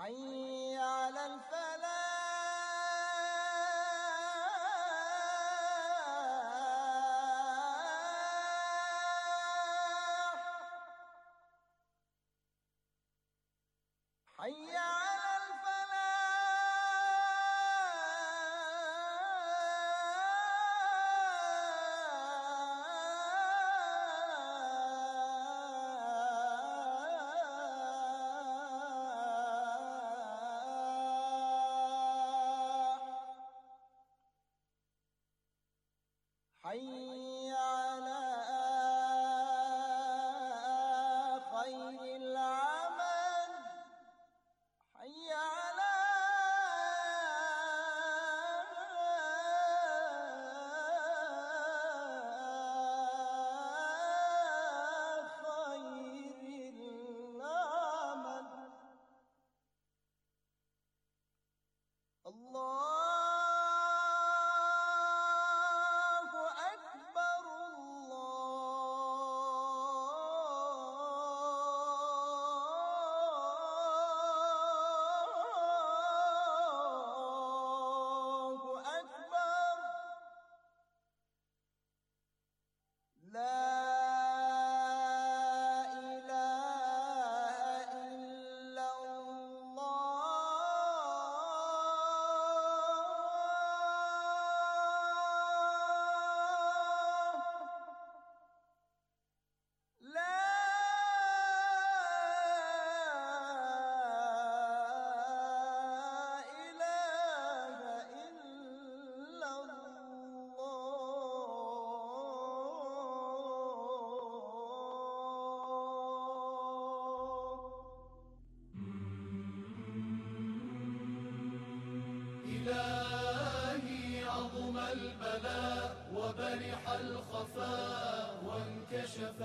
حي على الفلاح. حي على حي على خير العمل. حي على خير العمل. الله لا إله إلا الله. لا إله إلا إلهي عظم البلاء وبرح الخفاء وانكشف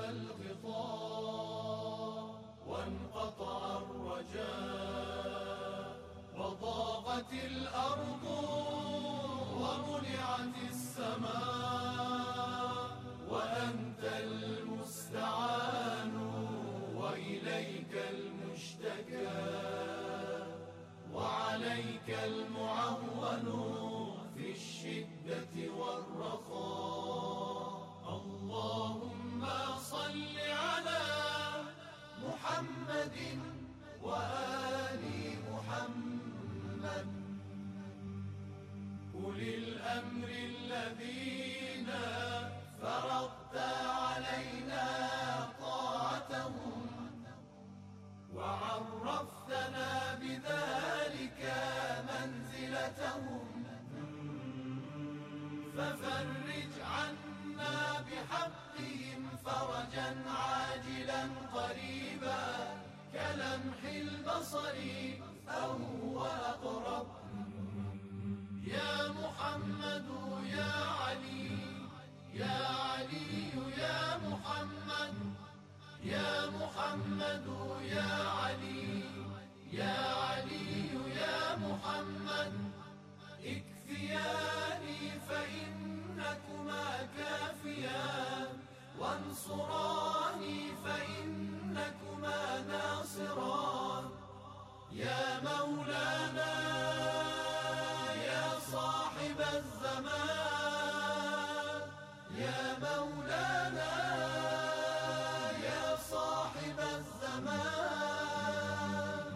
الغطاء وانقطع الرجاء وضاقت الأرض ومنعت السماء وأنت المستعان وإليك المشتكى وعليك المعول في الشدة والرخاء. اللهم صل على محمد وآل محمد أولي الأمر الذين فرضت علينا طاعتهم وعرفتنا بذلك منزلتهم، ففرج عنا بحقهم فرجا عاجلا قريبا كلمح البصر أو هو أقرب. يا محمد يا علي يا علي يا محمد يا محمد يا علي يا علي يا محمد اكفياني فإنكما كافيان وانصراني فإنكما ناصران. يا مولانا يا صاحب الزمان يا مولانا صاحب الزمان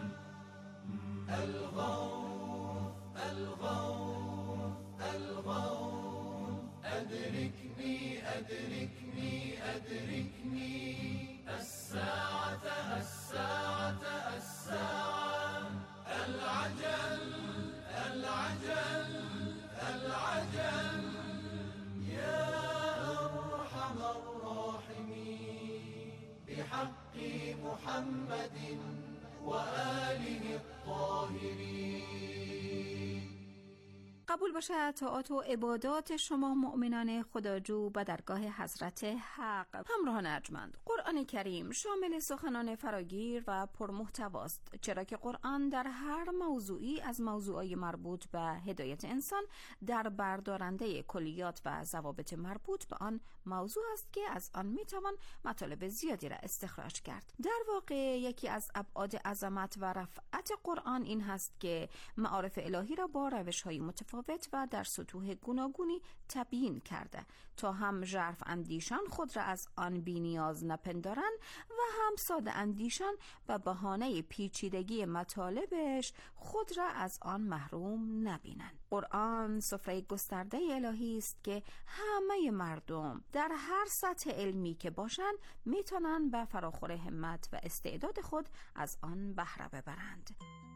الغوث الغوث الغوث أدركني أدركني أدركني الساعة الساعة الساعة العجل العجل العجل. يا أرحم الراحمين بحق محمد وآله الطاهرين. قبول باشد طاعات و عبادات شما مؤمنان خداجو به درگاه حضرت حق. همراهان ارجمند، قرآن کریم شامل سخنان فراگیر و پرمحتواست، چرا که قرآن در هر موضوعی از موضوعات مربوط به هدایت انسان در بردارنده کلیات و ضوابط مربوط به آن موضوع است که از آن میتوان مطالب زیادی را استخراج کرد. در واقع یکی از ابعاد عظمت و رفعت قرآن این هست که معارف الهی را با روش‌های متفاوت و در سطوح گوناگونی تبیین کرده تا هم ژرف اندیشان خود را از آن بی‌نیاز نپندارند و هم ساده اندیشان به بهانه پیچیدگی مطالبش خود را از آن محروم نبینند. قرآن سفره گسترده الهی است که همه مردم در هر سطح علمی که باشند میتونن به فراخور همت و استعداد خود از آن بهره ببرند.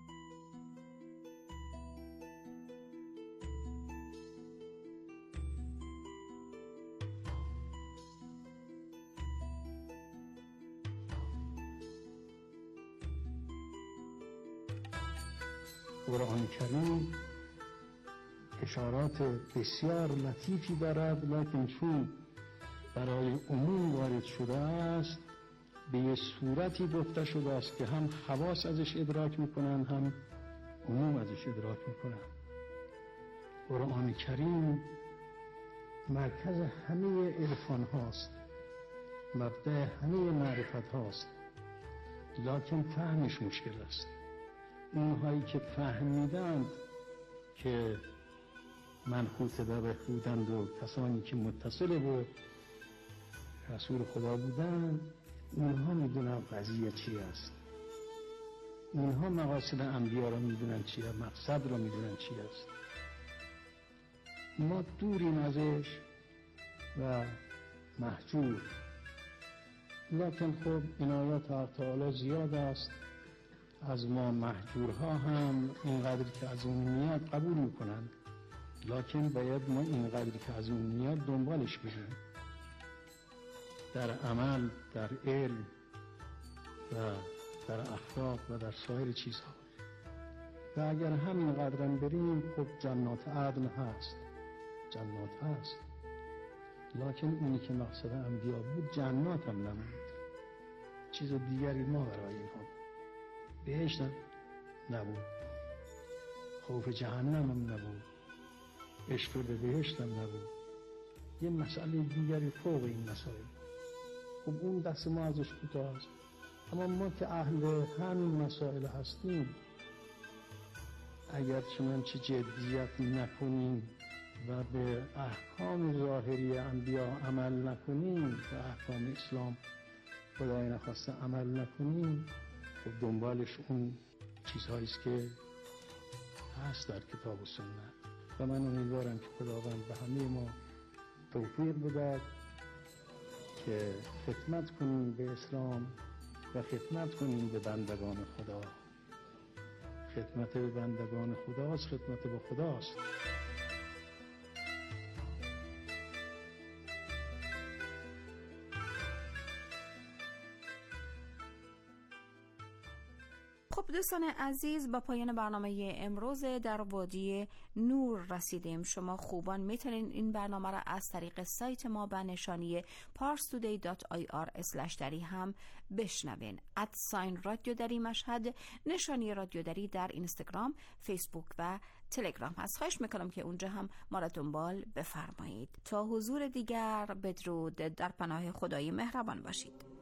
قرآن کریم اشارات بسیار لطیفی دارد، لکن چون برای عموم وارد شده است به یه صورتی گفته شده است که هم خواص ازش ادراک میکنن هم عموم ازش ادراک میکنن. قرآن کریم مرکز همه عرفان هاست، مبدأ همه معرفت هاست، لکن فهمش مشکل است. اونهایی که فهمیدند که منحوت به بودند و کسانی که متصل به رسول خدا بودند، اونها میدونن قضیه چی است، اونها مقاصد انبیا را میدونن چیه، مقصد را میدونن چی است. ما دوریم ازش و محجور، لکن خب عنایت حق تعالی زیاد است، از ما محجورها هم اینقدر که از اون میاد قبول میکنن، لکن باید ما اینقدر که از اون میاد دنبالش بریم در عمل، در علم و در اخلاق و در سایر چیزها. و اگر همین قدرم بریم خب جنات عدن هست، جنات هست، لکن اونی که مقصد انبیا بود جنات هم نمود، چیز دیگری ما برای اینها بهشت هم نبود، خوف جهنم هم نبود، عشق به بهشت هم نبود، یه مسئله دیگری فوق این مسائل. خب اون دست ما ازش کوتاه است، اما ما که اهل همین مسائل هستیم اگر چنانچه جدیت نکنیم و به احکام ظاهری انبیا عمل نکنیم، به احکام اسلام خدای نخواسته عمل نکنیم، خب دنبالش اون چیزهاییست که هست در کتاب و سنت. و من امیدوارم که خداوند به همه ما توفیق بدهد که خدمت کنیم به اسلام و خدمت کنیم به بندگان خدا. خدمت به بندگان خداست، خدمت به خداست. خب دوستان عزیز، با پایان برنامه امروز در وادی نور رسیدیم. شما خوبان میتونین این برنامه را از طریق سایت ما به نشانی parstoday.ir/dari هم بشنوین. @رادیو دری مشهد نشانی رادیو دری در اینستاگرام، فیسبوک و تلگرام هست. خواهش میکنم که اونجا هم ما را دنبال بفرمایید. تا حضور دیگر، بدرود، در پناه خدای مهربان باشید.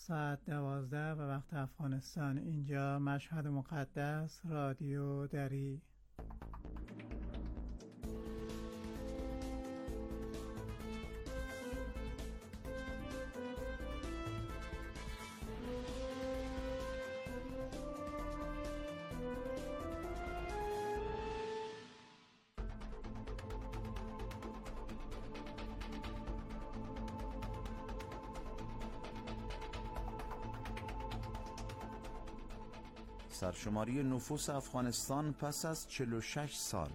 ساعت 12 به وقت افغانستان. اینجا مشهد مقدس، رادیو دری. سرشماری نفوس افغانستان پس از 46 سال.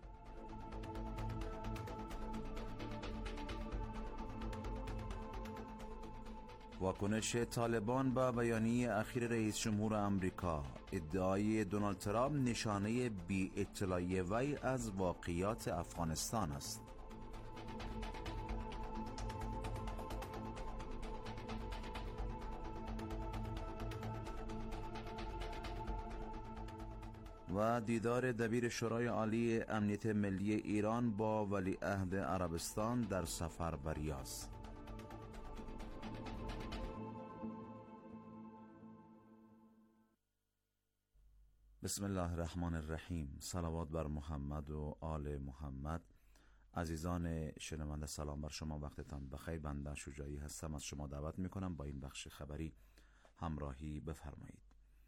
واکنش طالبان به بیانیه اخیر رئیس جمهور آمریکا. ادعای دونالد ترامپ نشانه بی اطلاعی وی از واقعیات افغانستان است. و دیدار دبیر شورای عالی امنیت ملی ایران با ولیعهد عربستان در سفر به ریاض. بسم الله الرحمن الرحیم. صلوات بر محمد و آل محمد. عزیزان شنونده سلام بر شما، وقتتان بخیر. بنده شجاعی هستم، از شما دعوت میکنم با این بخش خبری همراهی بفرمایید.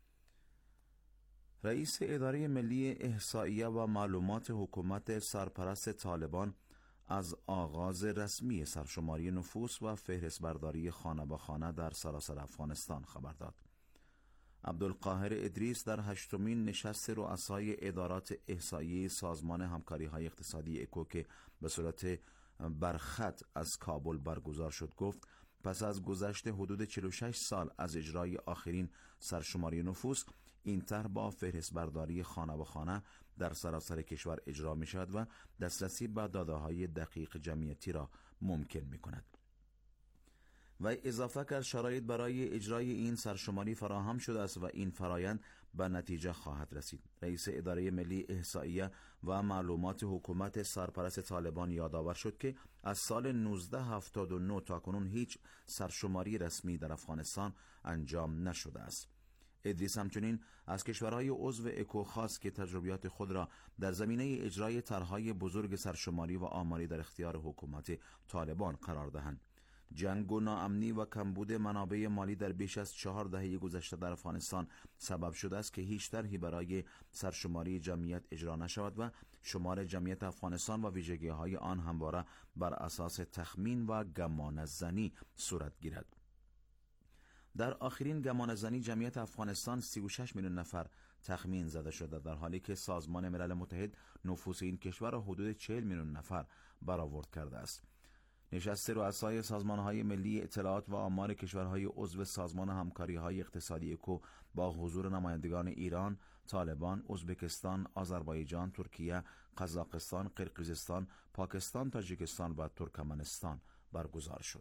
رئیس اداره ملی احصائیه و معلومات حکومت سرپرست طالبان از آغاز رسمی سرشماری نفوس و فهرستبرداری خانه به خانه در سراسر افغانستان خبر داد. عبدالقاهر ادریس در 8مین نشست رؤسای ادارات احصائیه سازمان همکاری‌های اقتصادی اکو که به صورت برخط از کابل برگزار شد گفت پس از گذشت حدود 46 سال از اجرای آخرین سرشماری نفوس، این طرح با فهرستبرداری خانه به خانه در سراسر کشور اجرا می شود و دسترسی به داده‌های دقیق جمعیتی را ممکن می کند. و اضافه کرد شرایط برای اجرای این سرشماری فراهم شده است و این فرایند به نتیجه خواهد رسید. رئیس اداره ملی احصائیه و معلومات حکومت سرپرست طالبان یادآور شد که از سال 1979 تا کنون هیچ سرشماری رسمی در افغانستان انجام نشده است. ادریس همچنین از کشورهای عضو اکو خواست که تجربیات خود را در زمینه اجرای طرح‌های بزرگ سرشماری و آماری در اختیار حکومت طالبان قرار دهند. جنگ و ناامنی و کمبود منابع مالی در بیش از 4 دهه گذشته در افغانستان سبب شده است که هیچ طرحی برای سرشماری جمعیت اجرا نشود و شمار جمعیت افغانستان و ویژگی‌های آن همواره بر اساس تخمین و گمانه‌زنی صورت گیرد. در آخرین گمانه‌زنی جمعیت افغانستان 36 میلیون نفر تخمین زده شده، در حالی که سازمان ملل متحد نفوس این کشور را حدود 40 میلیون نفر برآورد کرده است. نشست رؤسای سازمان‌های ملی اطلاعات و آمار کشورهای عضو سازمان همکاری‌های اقتصادی اکو با حضور نمایندگان ایران، طالبان، ازبکستان، آذربایجان، ترکیه، قزاقستان، قرقیزستان، پاکستان، تاجیکستان و ترکمنستان برگزار شد.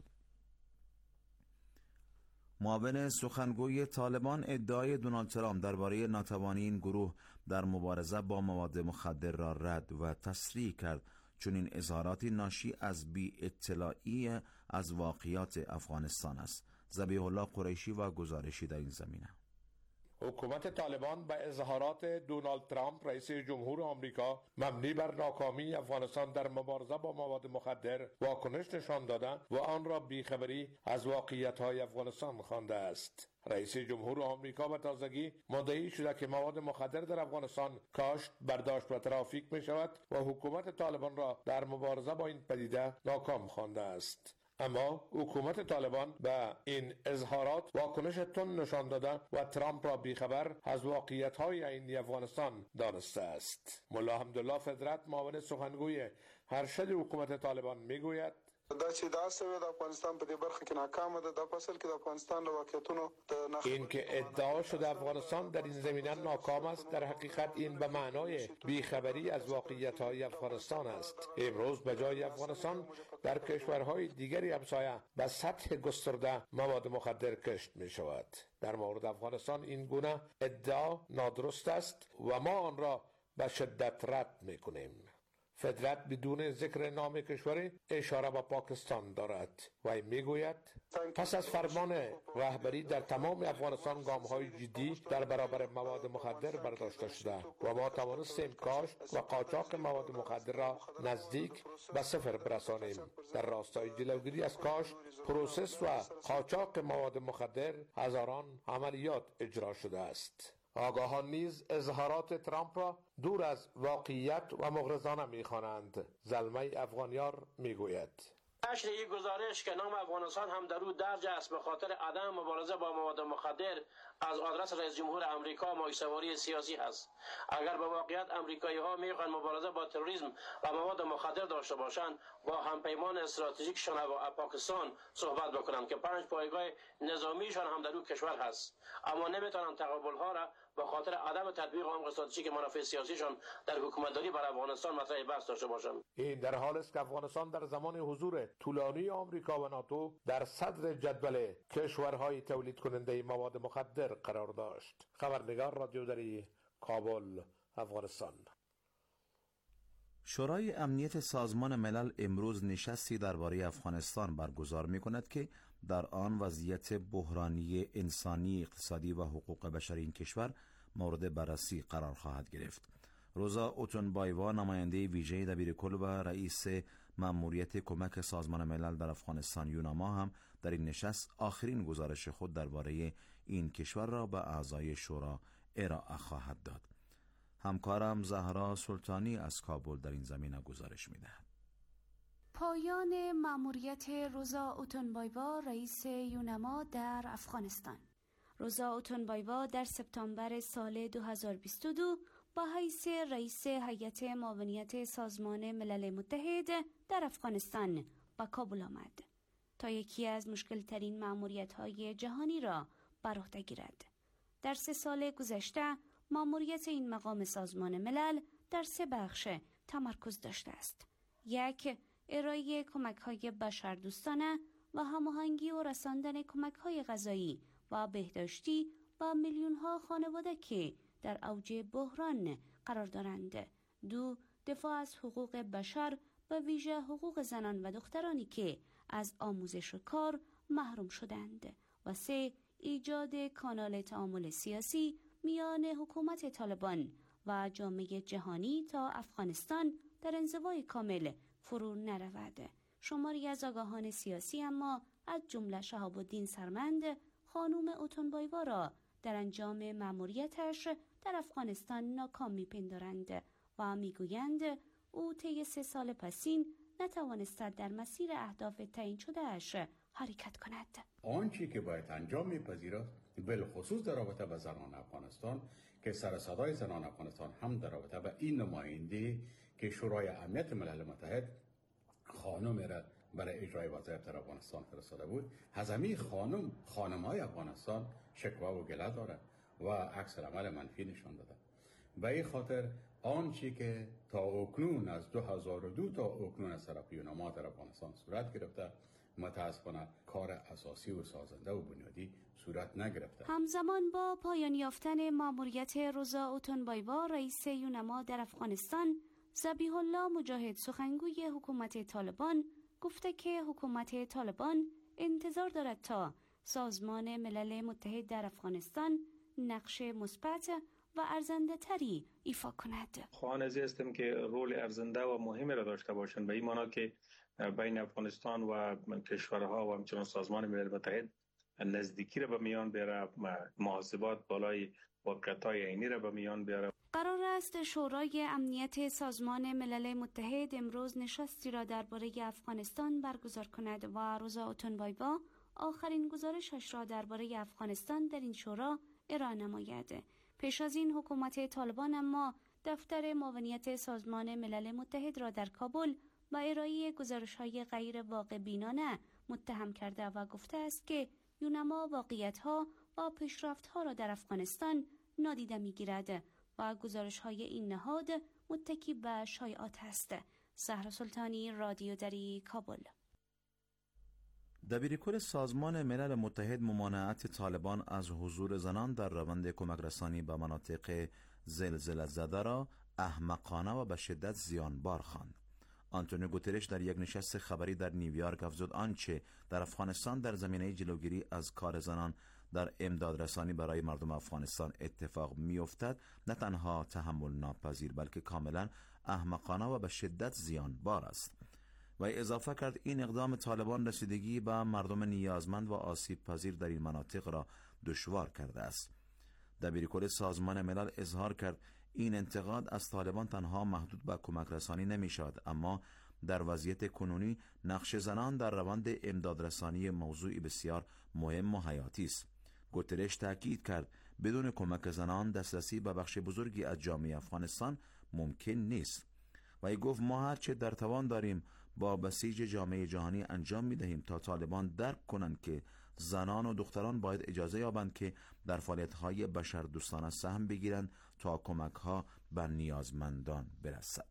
معاون سخنگوی طالبان ادعای دونالد ترامپ درباره ناتوانی این گروه در مبارزه با مواد مخدر را رد و تصریح کرد، چون این اظهاراتی ناشی از بی اطلاعی از واقعیات افغانستان است. ذبیح الله قریشی و گزارشی در این زمینه. حکومت طالبان به اظهارات دونالد ترامپ رئیس جمهور آمریکا مبنی بر ناکامی افغانستان در مبارزه با مواد مخدر واکنش نشان داده و آن را بیخبری از واقعیت‌های افغانستان خوانده است. رئیس جمهور آمریکا به تازگی مدعی شده که مواد مخدر در افغانستان کاشت، برداشت و ترافیک می شود و حکومت طالبان را در مبارزه با این پدیده ناکام خوانده است. اما حکومت طالبان به این اظهارات واکنش تند نشان داده و ترامپ را بیخبر از واقعیت‌های عینی افغانستان دانسته است. ملا حمدالله فدرت، معاون سخنگوی ارشد حکومت طالبان میگوید دا چې دا سوی د افغانستان په دې برخه کې ناکامه ده، دا فصل کې د افغانستان له واقعیتونو این که ادعا شده افغانستان در این زمینه ناکام است، در حقیقت این به معنای بیخبری از واقعیت‌های افغانستان است. امروز به جای افغانستان در کشورهای دیگری همسایه به سطح گسترده مواد مخدر کشت می شود. در مورد افغانستان این گونه ادعا نادرست است و ما آن را به شدت رد می کنیم. فدرت بدون ذکر نام کشوری اشاره به پاکستان دارد و میگوید پس از فرمان رهبری در تمام افغانستان گام‌های جدی در برابر مواد مخدر برداشته شده و ما توانستیم کاشت و قاچاق مواد مخدر را نزدیک به صفر برسانیم. در راستای جلوگیری از کاشت، پروسس و قاچاق مواد مخدر هزاران عملیات اجرا شده است. آگاهان نیز اظهارات ترامپ را دور از واقعیت و مغرضانه می‌خوانند. زلمه افغانیار میگوید نشر یک گزارش که نام افغانستان هم در او درج است به خاطر عدم مبارزه با مواد مخدر از آدرس رئیس جمهور امریکا مایه‌سواری سیاسی است. اگر به واقعیت امریکایی ها میخوان مبارزه با تروریسم و مواد مخدر داشته باشند، با همپیمان استراتژیکشان و پاکستان صحبت بکنند که 5 پایگاه نظامیشان هم در او کشور هست، اما نمیتونند تقابل ها را به خاطر عدم تطبیق عمق استراتژیک منافع سیاسیشان در حکومتداری بر افغانستان مطرح بحث داشته باشند. این در حالی است که افغانستان در زمان حضور طولانی آمریکا و ناتو در صدر جدول کشورهای تولید کننده مواد مخدر قرار داشت. خبرنگار رادیو دری، کابل، افغانستان. شورای امنیت سازمان ملل امروز نشستی درباره افغانستان برگزار می‌کند که در آن وضعیت بحرانی انسانی، اقتصادی و حقوق بشری این کشور مورد بررسی قرار خواهد گرفت. روزا اوتونبایوا، نماینده ویژه دبیرکل و رئیس مأموریت کمک سازمان ملل در افغانستان یوناما هم در این نشست آخرین گزارش خود درباره این کشور را به اعضای شورا ارائه خواهد داد. همکارم زهرا سلطانی از کابل در این زمینه گزارش می‌دهد. پایان مأموریت روزا اوتونبایوا رئیس یوناما در افغانستان. روزا اوتونبایوا در سپتامبر سال 2022 با حیث رئیس هیئت معاونیت سازمان ملل متحد در افغانستان به کابل آمد تا یکی از مشکل‌ترین مأموریت‌های جهانی را بر عهده گیرد. در 3 سال گذشته مأموریت این مقام سازمان ملل در 3 بخش تمرکز داشته است. 1. ارائه کمک‌های بشردوستانه و هماهنگی و رساندن کمک‌های غذایی و بهداشتی به میلیون‌ها خانواده که در اوج بحران قرار دارند. 2. دفاع از حقوق بشر و ویژه حقوق زنان و دخترانی که از آموزش و کار محروم شدند. و 3. ایجاد کانال تعامل سیاسی میان حکومت طالبان و جامعه جهانی تا افغانستان در انزوای کامل فرو نرود. شماری از آگاهان سیاسی اما از جمله شهاب الدین سرمند خانم اوتونبایوا را در انجام مأموریتش در افغانستان ناکام می‌پندارند و میگویند او طی 3 سال پسین نتوانسته در مسیر اهداف تعیین شده‌اش حرکت کند. آنچه که باید انجام می‌پذیرد بالخصوص در رابطه با زنان افغانستان که سر صدای زنان افغانستان هم در رابطه با این نماینده که شورای امنیت ملل متحد خانم را برای اجرای وظایف در افغانستان فرستاده بود، هزمی خانم‌های افغانستان شکوه و گله دارد و عکس العمل منفی نشان داده. به این خاطر آنچه که تا اکنون از 2002 تا اکنون از طرف یوناما در افغانستان صورت گرفته متاسفانه کار اساسی و سازنده و بنیادی صورت نگرفته. همزمان با پایان یافتن مأموریت روزا اوتونبایوا رئیس یوناما در افغانستان، ذبیح الله مجاهد سخنگوی حکومت طالبان گفته که حکومت طالبان انتظار دارد تا سازمان ملل متحد در افغانستان نقش مثبت و ارزنده تری ایفا کند. خواهان از هستم که رول ارزنده و مهمی را داشته باشند، به این معنی که بین افغانستان و کشورها و همچنان سازمان ملل متحد نزدیکی را به میان بیاره، محاسبات بالای واقعیت‌های عینی را به میان بیاره. قرار است شورای امنیت سازمان ملل متحد امروز نشستی را درباره افغانستان برگزار کند و روزا اوتونبایوا آخرین گزارشش را درباره افغانستان در این شورا ارائه نماید. پیش از این حکومت طالبان اما دفتر معاونیت سازمان ملل متحد را در کابل با ارائه گزارش‌های غیر واقع بینانه متهم کرده و گفته است که یوناما واقعیت‌ها و پیشرفت‌ها را در افغانستان نادیده می‌گیرد و گزارش‌های این نهاد متکی به شایعات است. زهرا سلطانی، رادیو دری، کابل. دبیرکل سازمان ملل متحد ممانعت طالبان از حضور زنان در روند کمک رسانی به مناطق زلزله زده را احمقانه و به شدت زیانبار خواند. آنتونیو گوترش در یک نشست خبری در نیویورک افزود آنچه در افغانستان در زمینه جلوگیری از کار زنان در امدادرسانی برای مردم افغانستان اتفاق می‌افتد نه تنها تحمل ناپذیر بلکه کاملا احمقانه و به شدت زیانبار است. و اضافه کرد این اقدام طالبان رسیدگی به مردم نیازمند و آسیب پذیر در این مناطق را دشوار کرده است. دبیرکل سازمان ملل اظهار کرد این انتقاد از طالبان تنها محدود به کمک رسانی نمی شود، اما در وضعیت کنونی نقش زنان در روند امدادرسانی موضوعی بسیار مهم و حیاتی است. گوترش تاکید کرد بدون کمک زنان دسترسی به بخش بزرگی از جامعه افغانستان ممکن نیست. و ای گفت ما هر چه در توان داریم با بسیج جامعه جهانی انجام می دهیم تا طالبان درک کنند که زنان و دختران باید اجازه یابند که در فعالیت‌های بشردوستانه سهم بگیرند تا کمک‌ها به نیازمندان برسد.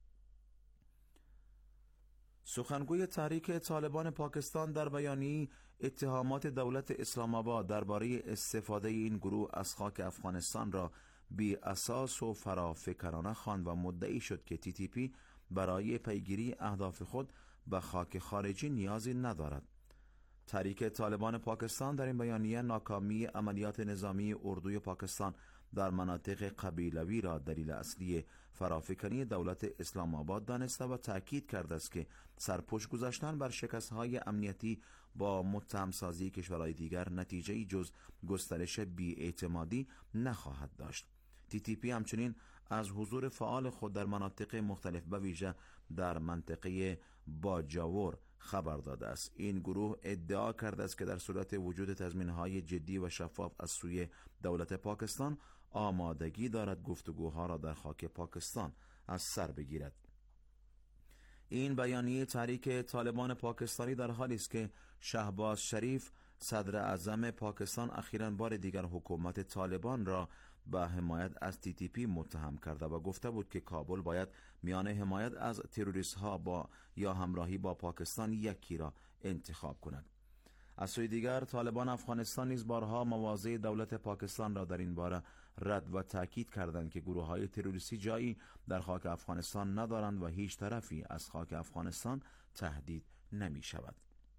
سخنگوی تحریک طالبان پاکستان در بیانیه‌ای اتهامات دولت اسلام آباد درباره استفاده این گروه از خاک افغانستان را بی اساس و فرافکنانه خواند و مدعی شد که TTP برای پیگیری اهداف خود به خاک خارجی نیازی ندارد. تحریک طالبان پاکستان در این بیانیه ناکامی عملیات نظامی اردوی پاکستان در مناطق قبیلوی را دلیل اصلی فرافکنی دولت اسلام آباد دانسته و تأکید کرده است که سرپوش گذاشتن بر شکست‌های امنیتی با متهم‌سازی کشورهای دیگر نتیجه‌ای جز گسترش بی‌اعتمادی نخواهد داشت. TTP همچنین از حضور فعال خود در مناطق مختلف به ویژه در منطقه باجاور خبر داده است. این گروه ادعا کرده است که در صورت وجود تضمین‌های جدی و شفاف از سوی دولت پاکستان آمادگی دارد گفتگوها را در خاک پاکستان از سر بگیرد. این بیانیه تحریک طالبان پاکستانی در حالی است که شهباز شریف صدر اعظم پاکستان اخیراً بار دیگر حکومت طالبان را به حمایت از TTP متهم کرده و گفته بود که کابل باید میان حمایت از تروریست ها یا همراهی با پاکستان یکی را انتخاب کند. از سوی دیگر طالبان افغانستان نیز بارها مواضع دولت پاکستان را در این باره رد و تاکید کردند که گروه‌های تروریستی جایی در خاک افغانستان ندارند و هیچ طرفی از خاک افغانستان تهدید نمی شود.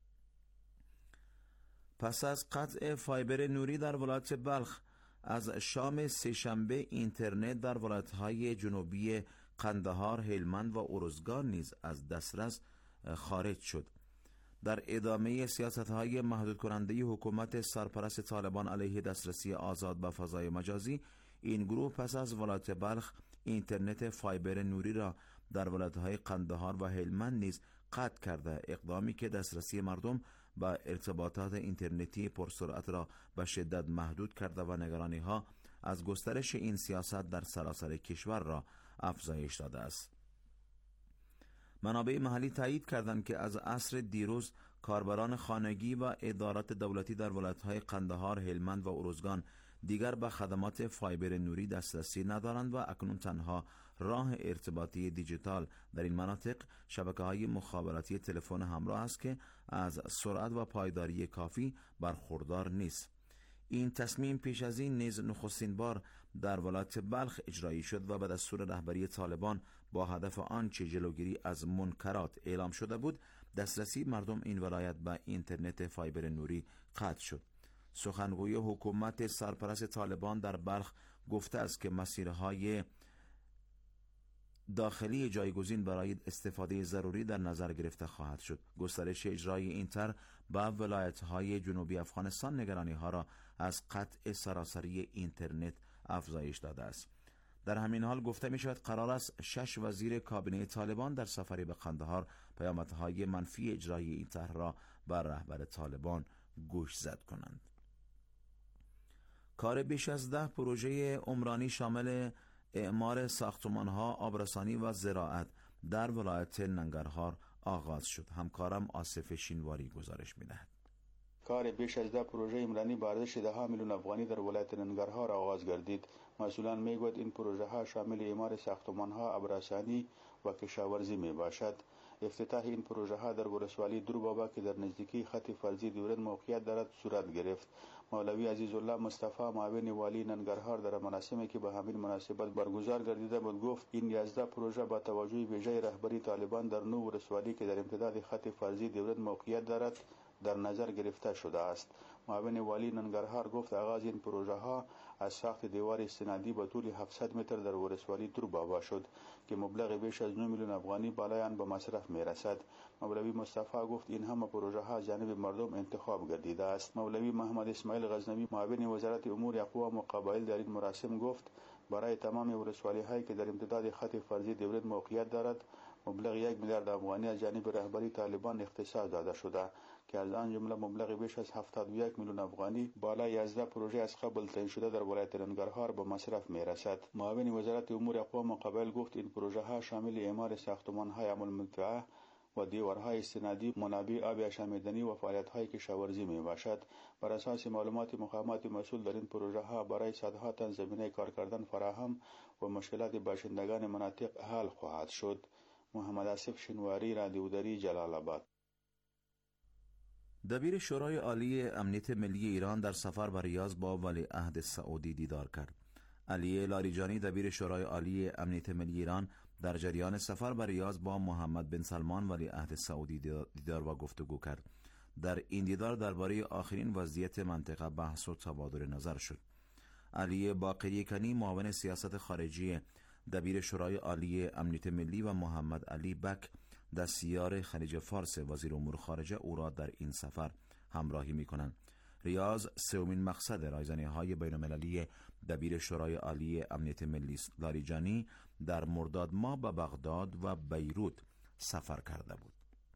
پس از قطع فایبر نوری در ولایت بلخ از شام سه‌شنبه اینترنت در ولایت‌های جنوبی قندهار، هلمند و ارزگان نیز از دسترس خارج شد. در ادامه سیاست‌های محدود کننده حکومت سرپرست طالبان علیه دسترسی آزاد به فضای مجازی، این گروه پس از ولایت بلخ اینترنت فایبر نوری را در ولایت‌های قندهار و هلمند نیز قطع کرده، اقدامی که دسترسی مردم به ارتباطات اینترنتی پرسرعت را به شدت محدود کرده و نگرانی‌ها از گسترش این سیاست در سراسر کشور را افزایش داده است. منابع محلی تایید کردند که از عصر دیروز کاربران خانگی و ادارات دولتی در ولایت‌های قندهار، هلمند و ارزگان دیگر به خدمات فایبر نوری دسترسی ندارند و اکنون تنها راه ارتباطی دیجیتال در این مناطق شبکه‌های مخابراتی تلفن همراه است که از سرعت و پایداری کافی برخوردار نیست. این تصمیم پیش از این نیز نخستین بار در ولایت بلخ اجرایی شد و به دستور رهبری طالبان با هدف آنچه جلوگیری از منکرات اعلام شده بود، دسترسی مردم این ولایت به اینترنت فایبر نوری قطع شد. سخنگوی حکومت سرپرست طالبان در بلخ گفته است که مسیرهای داخلی جایگزین برای استفاده ضروری در نظر گرفته خواهد شد. گسترش اجرای این طرح به ولایت‌های جنوبی افغانستان نگرانی‌ها را از قطع سراسری اینترنت افزایش داده است. در همین حال گفته می شود قرار است 6 وزیر کابینه طالبان در سفری به قندهار پیامدهای منفی اجرای این طرح را بر رهبر طالبان گوشزد کنند. کار بیش از 10 پروژه عمرانی شامل اعمار ساختمان‌ها، آبرسانی و زراعت در ولایت ننگرهار آغاز شد. همکارم آصف شینواری گزارش می‌دهد. کار بیش از 10 پروژه عمرانی با ارزش 10 میلیون افغانی در ولایت ننگرهار آغاز گردید. مسئولان میگویند این پروژه ها شامل اعمار ساختمان ها، آبرسانی و کشاورزی می باشد. افتتاح این پروژه ها در ولسوالی دوربابا که در نزدیکی خط فرضی دیورند موقعیت دارد صورت گرفت. مولوی عزیزالله مصطفی معاون والی ننگرهار در مراسمی که به همین مناسبت برگزار گردیده بود گفت این 11 پروژه با توجه ویژه رهبری طالبان در 9 ولسوالی که در امتداد خط فرضی دیورند موقعیت دارد در نظر گرفته شده است. معاون والی ننگرهار گفت آغاز این پروژه ها از ساخت دیوار استنادی به طول 700 متر در ولسوالی دوربابا شد که مبلغ بیش از 9 میلیون افغانی بالای آن به مصرف میرسد. مولوی مصطفی گفت این همه پروژه ها جانب مردم انتخاب گردیده است. مولوی محمد اسماعیل غزنوی معاون وزارت امور اقوام و قبایل در این مراسم گفت برای تمام ولسوالی هایی که در امتداد خط فرضی دیورند موقعیت دارد مبلغ 1 میلیارد افغانی از جانب رهبری طالبان اختصاص داده شده که از آن جمله مبلغ بیش از 71 میلیون افغانی بالای 11 پروژه از قبل تعیین شده در ولایت ننگرهار به مصرف میرسد. معاون وزارت امور اقوام و قبایل گفت این پروژه ها شامل اعمار ساختمان های عمل منفعه و دیوارهای استنادی، منابع آب آشامیدنی و فعالیت‌های کشاورزی میباشد. بر اساس معلومات مقامات مسئول در این پروژه ها برای صدها تن زمینه کار کردن فراهم و مشکلات باشندگان مناطق حل خواهد شد. محمد آصف شنواری، رادیو دری، جلال آباد. دبیر شورای عالی امنیت ملی ایران در سفر به ریاض با ولیعهد سعودی دیدار کرد. علی لاریجانی دبیر شورای عالی امنیت ملی ایران در جریان سفر به ریاض با محمد بن سلمان ولیعهد سعودی دیدار و گفتگو کرد. در این دیدار درباره آخرین وضعیت منطقه بحث و تبادل نظر شد. علی باقری کنی معاون سیاست خارجی دبیر شورای عالی امنیت ملی و محمد علی بک دستیار خلیج فارس وزیر امور خارجه او را در این سفر همراهی می‌کنند. ریاض سومین مقصد رایزنی‌های بین‌المللی دبیر شورای عالی امنیت ملی لاریجانی در مرداد ماه به بغداد و بیروت سفر کرده بود.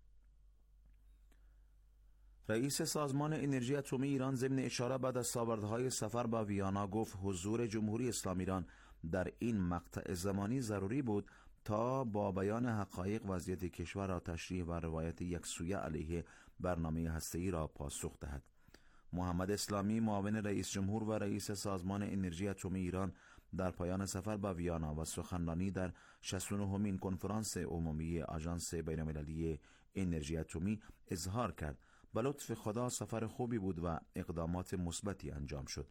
رئیس سازمان انرژی اتمی ایران ضمن اشاره به دستاوردهای سفر به ویانا گفت حضور جمهوری اسلامی ایران در این مقطع زمانی ضروری بود تا با بیان حقایق وضعیت کشور را تشریح و روایت یکسویه علیه برنامه هسته‌ای را پاسخ دهد. محمد اسلامی معاون رئیس جمهور و رئیس سازمان انرژی اتمی ایران در پایان سفر به ویانا و سخنرانی در 69مین کنفرانس عمومی آژانس بین‌المللی انرژی اتمی اظهار کرد به لطف خدا سفر خوبی بود و اقدامات مثبتی انجام شد.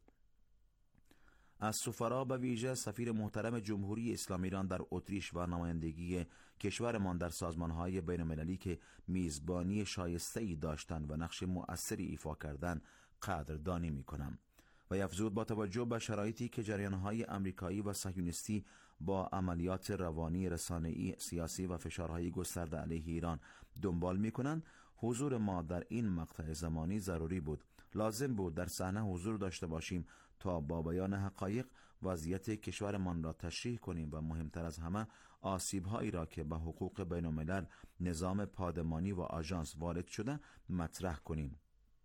از سفرا به ویژه سفیر محترم جمهوری اسلامی ایران در اتریش و نمایندگی کشورمان در سازمان‌های بین‌المللی که میزبانی شایسته‌ای داشتند و نقش مؤثری ایفا کردند قدردانی می‌کنم و افزود با توجه به شرایطی که جریان‌های آمریکایی و صهیونیستی با عملیات روانی، رسانه‌ای، سیاسی و فشارهای گسترده علیه ایران دنبال می‌کنند، حضور ما در این مقطع زمانی ضروری بود. لازم بود در صحنه حضور داشته باشیم تا با بیان حقایق وضعیت کشورمان را تشریح کنیم و مهمتر از همه آسیب‌هایی را که به حقوق بین‌الملل، نظام پادمانی و آژانس وارد شده مطرح کنیم.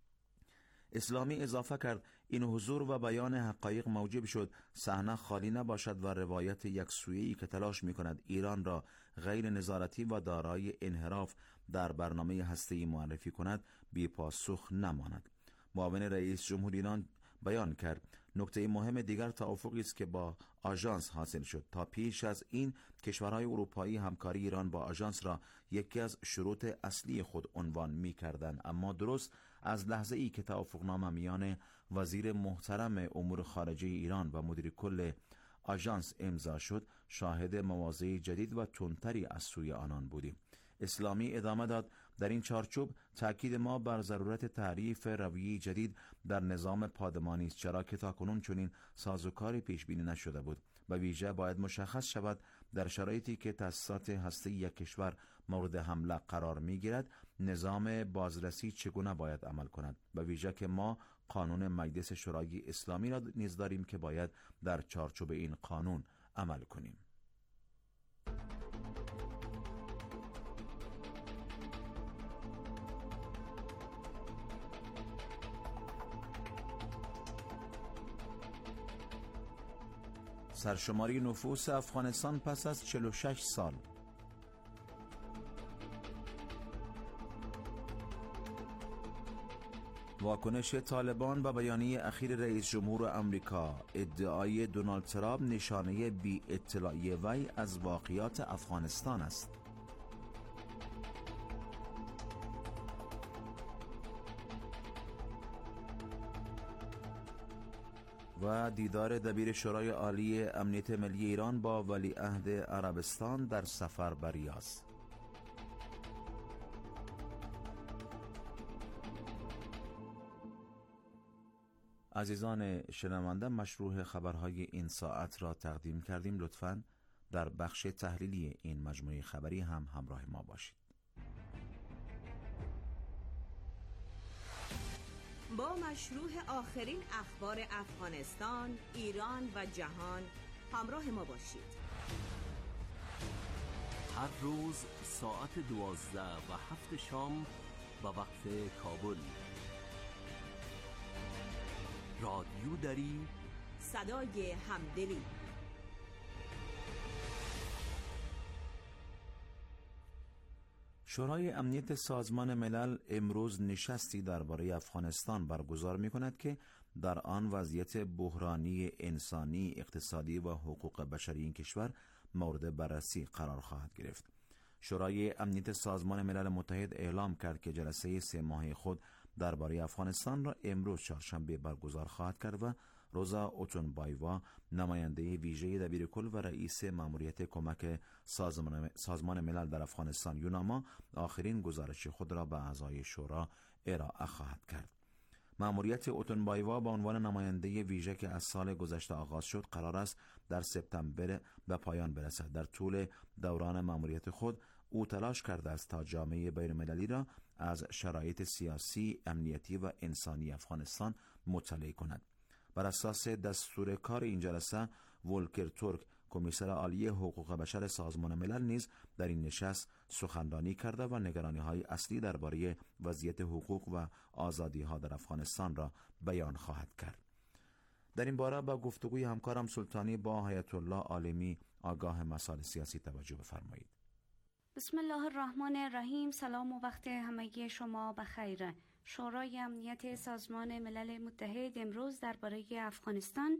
اسلامی اضافه کرد این حضور و بیان حقایق موجب شد صحنه خالی نباشد و روایت یکسویه‌ای که تلاش می‌کند ایران را غیر نظارتی و دارای انحراف در برنامه هسته‌ای معرفی کند بی پاسخ نماند. معاون رئیس جمهور ایران بیان کرد نکته مهم دیگر توافقی است که با آژانس حاصل شد. تا پیش از این کشورهای اروپایی همکاری ایران با آژانس را یکی از شروط اصلی خود عنوان می‌کردند، اما درست از لحظه ای که توافقنامه میان وزیر محترم امور خارجه ایران و مدیر کل آژانس امضا شد شاهد مواضع جدید و تندتری از سوی آنان بودیم. اسلامی ادامه داد در این چارچوب تاکید ما بر ضرورت تعریف رویه‌ای جدید در نظام پادمانی است، چرا که تاکنون چنین سازوکاری پیش بینی نشده بود. به ویژه باید مشخص شود در شرایطی که تأسیسات هسته‌ای یک کشور مورد حمله قرار می‌گیرد نظام بازرسی چگونه باید عمل کند. به ویژه که ما قانون مجلس شورای اسلامی را نیز داریم که باید در چارچوب این قانون عمل کنیم. سرشماری نفوس افغانستان پس از 46 سال. واکنش طالبان به بیانیه اخیر رئیس جمهور آمریکا، ادعای دونالد ترامپ نشانه بی اطلاعی وی از واقعیات افغانستان است. و دیدار دبیر شورای عالی امنیت ملی ایران با ولیعهد عربستان در سفر به ریاض. عزیزان شنونده، مشروع خبرهای این ساعت را تقدیم کردیم. لطفاً در بخش تحلیلی این مجموعه خبری هم همراه ما باشید. با مشروع آخرین اخبار افغانستان، ایران و جهان همراه ما باشید. هر روز ساعت 12 و 7 شام به وقت کابل. رادیو دری، صدای همدلی. شورای امنیت سازمان ملل امروز نشستی درباره افغانستان برگزار می‌کند که در آن وضعیت بحرانی انسانی، اقتصادی و حقوق بشری این کشور مورد بررسی قرار خواهد گرفت. شورای امنیت سازمان ملل متحد اعلام کرد که جلسه 3 ماهه خود درباره افغانستان را امروز چهارشنبه برگزار خواهد کرد و روزا اوتونبایوا، نماینده ویژه دبیرکل و رئیس مأموریت کمک سازمان ملل در افغانستان یوناما، آخرین گزارش خود را به اعضای شورا ارائه خواهد کرد. مأموریت اوتونبایوا به عنوان نماینده ویژه که از سال گذشته آغاز شد، قرار است در سپتامبر به پایان برسد. در طول دوران مأموریت خود او تلاش کرده است تا جامعه بین‌المللی را از شرایط سیاسی، امنیتی و انسانی افغانستان مطلع کند. بر اساس دستور کار این جلسه، ولکر تورک، کمیسر عالی حقوق بشر سازمان ملل نیز در این نشست سخنرانی کرده و نگرانی‌های اصلی درباره وضعیت حقوق و آزادی‌ها در افغانستان را بیان خواهد کرد. در این باره با گفتگوی همکارم سلطانی با حیات الله عالمی، آگاه مسائل سیاسی، توجه بفرمایید. بسم الله الرحمن الرحیم. سلام و وقت همگی شما بخیر. شورای امنیت سازمان ملل متحد امروز درباره افغانستان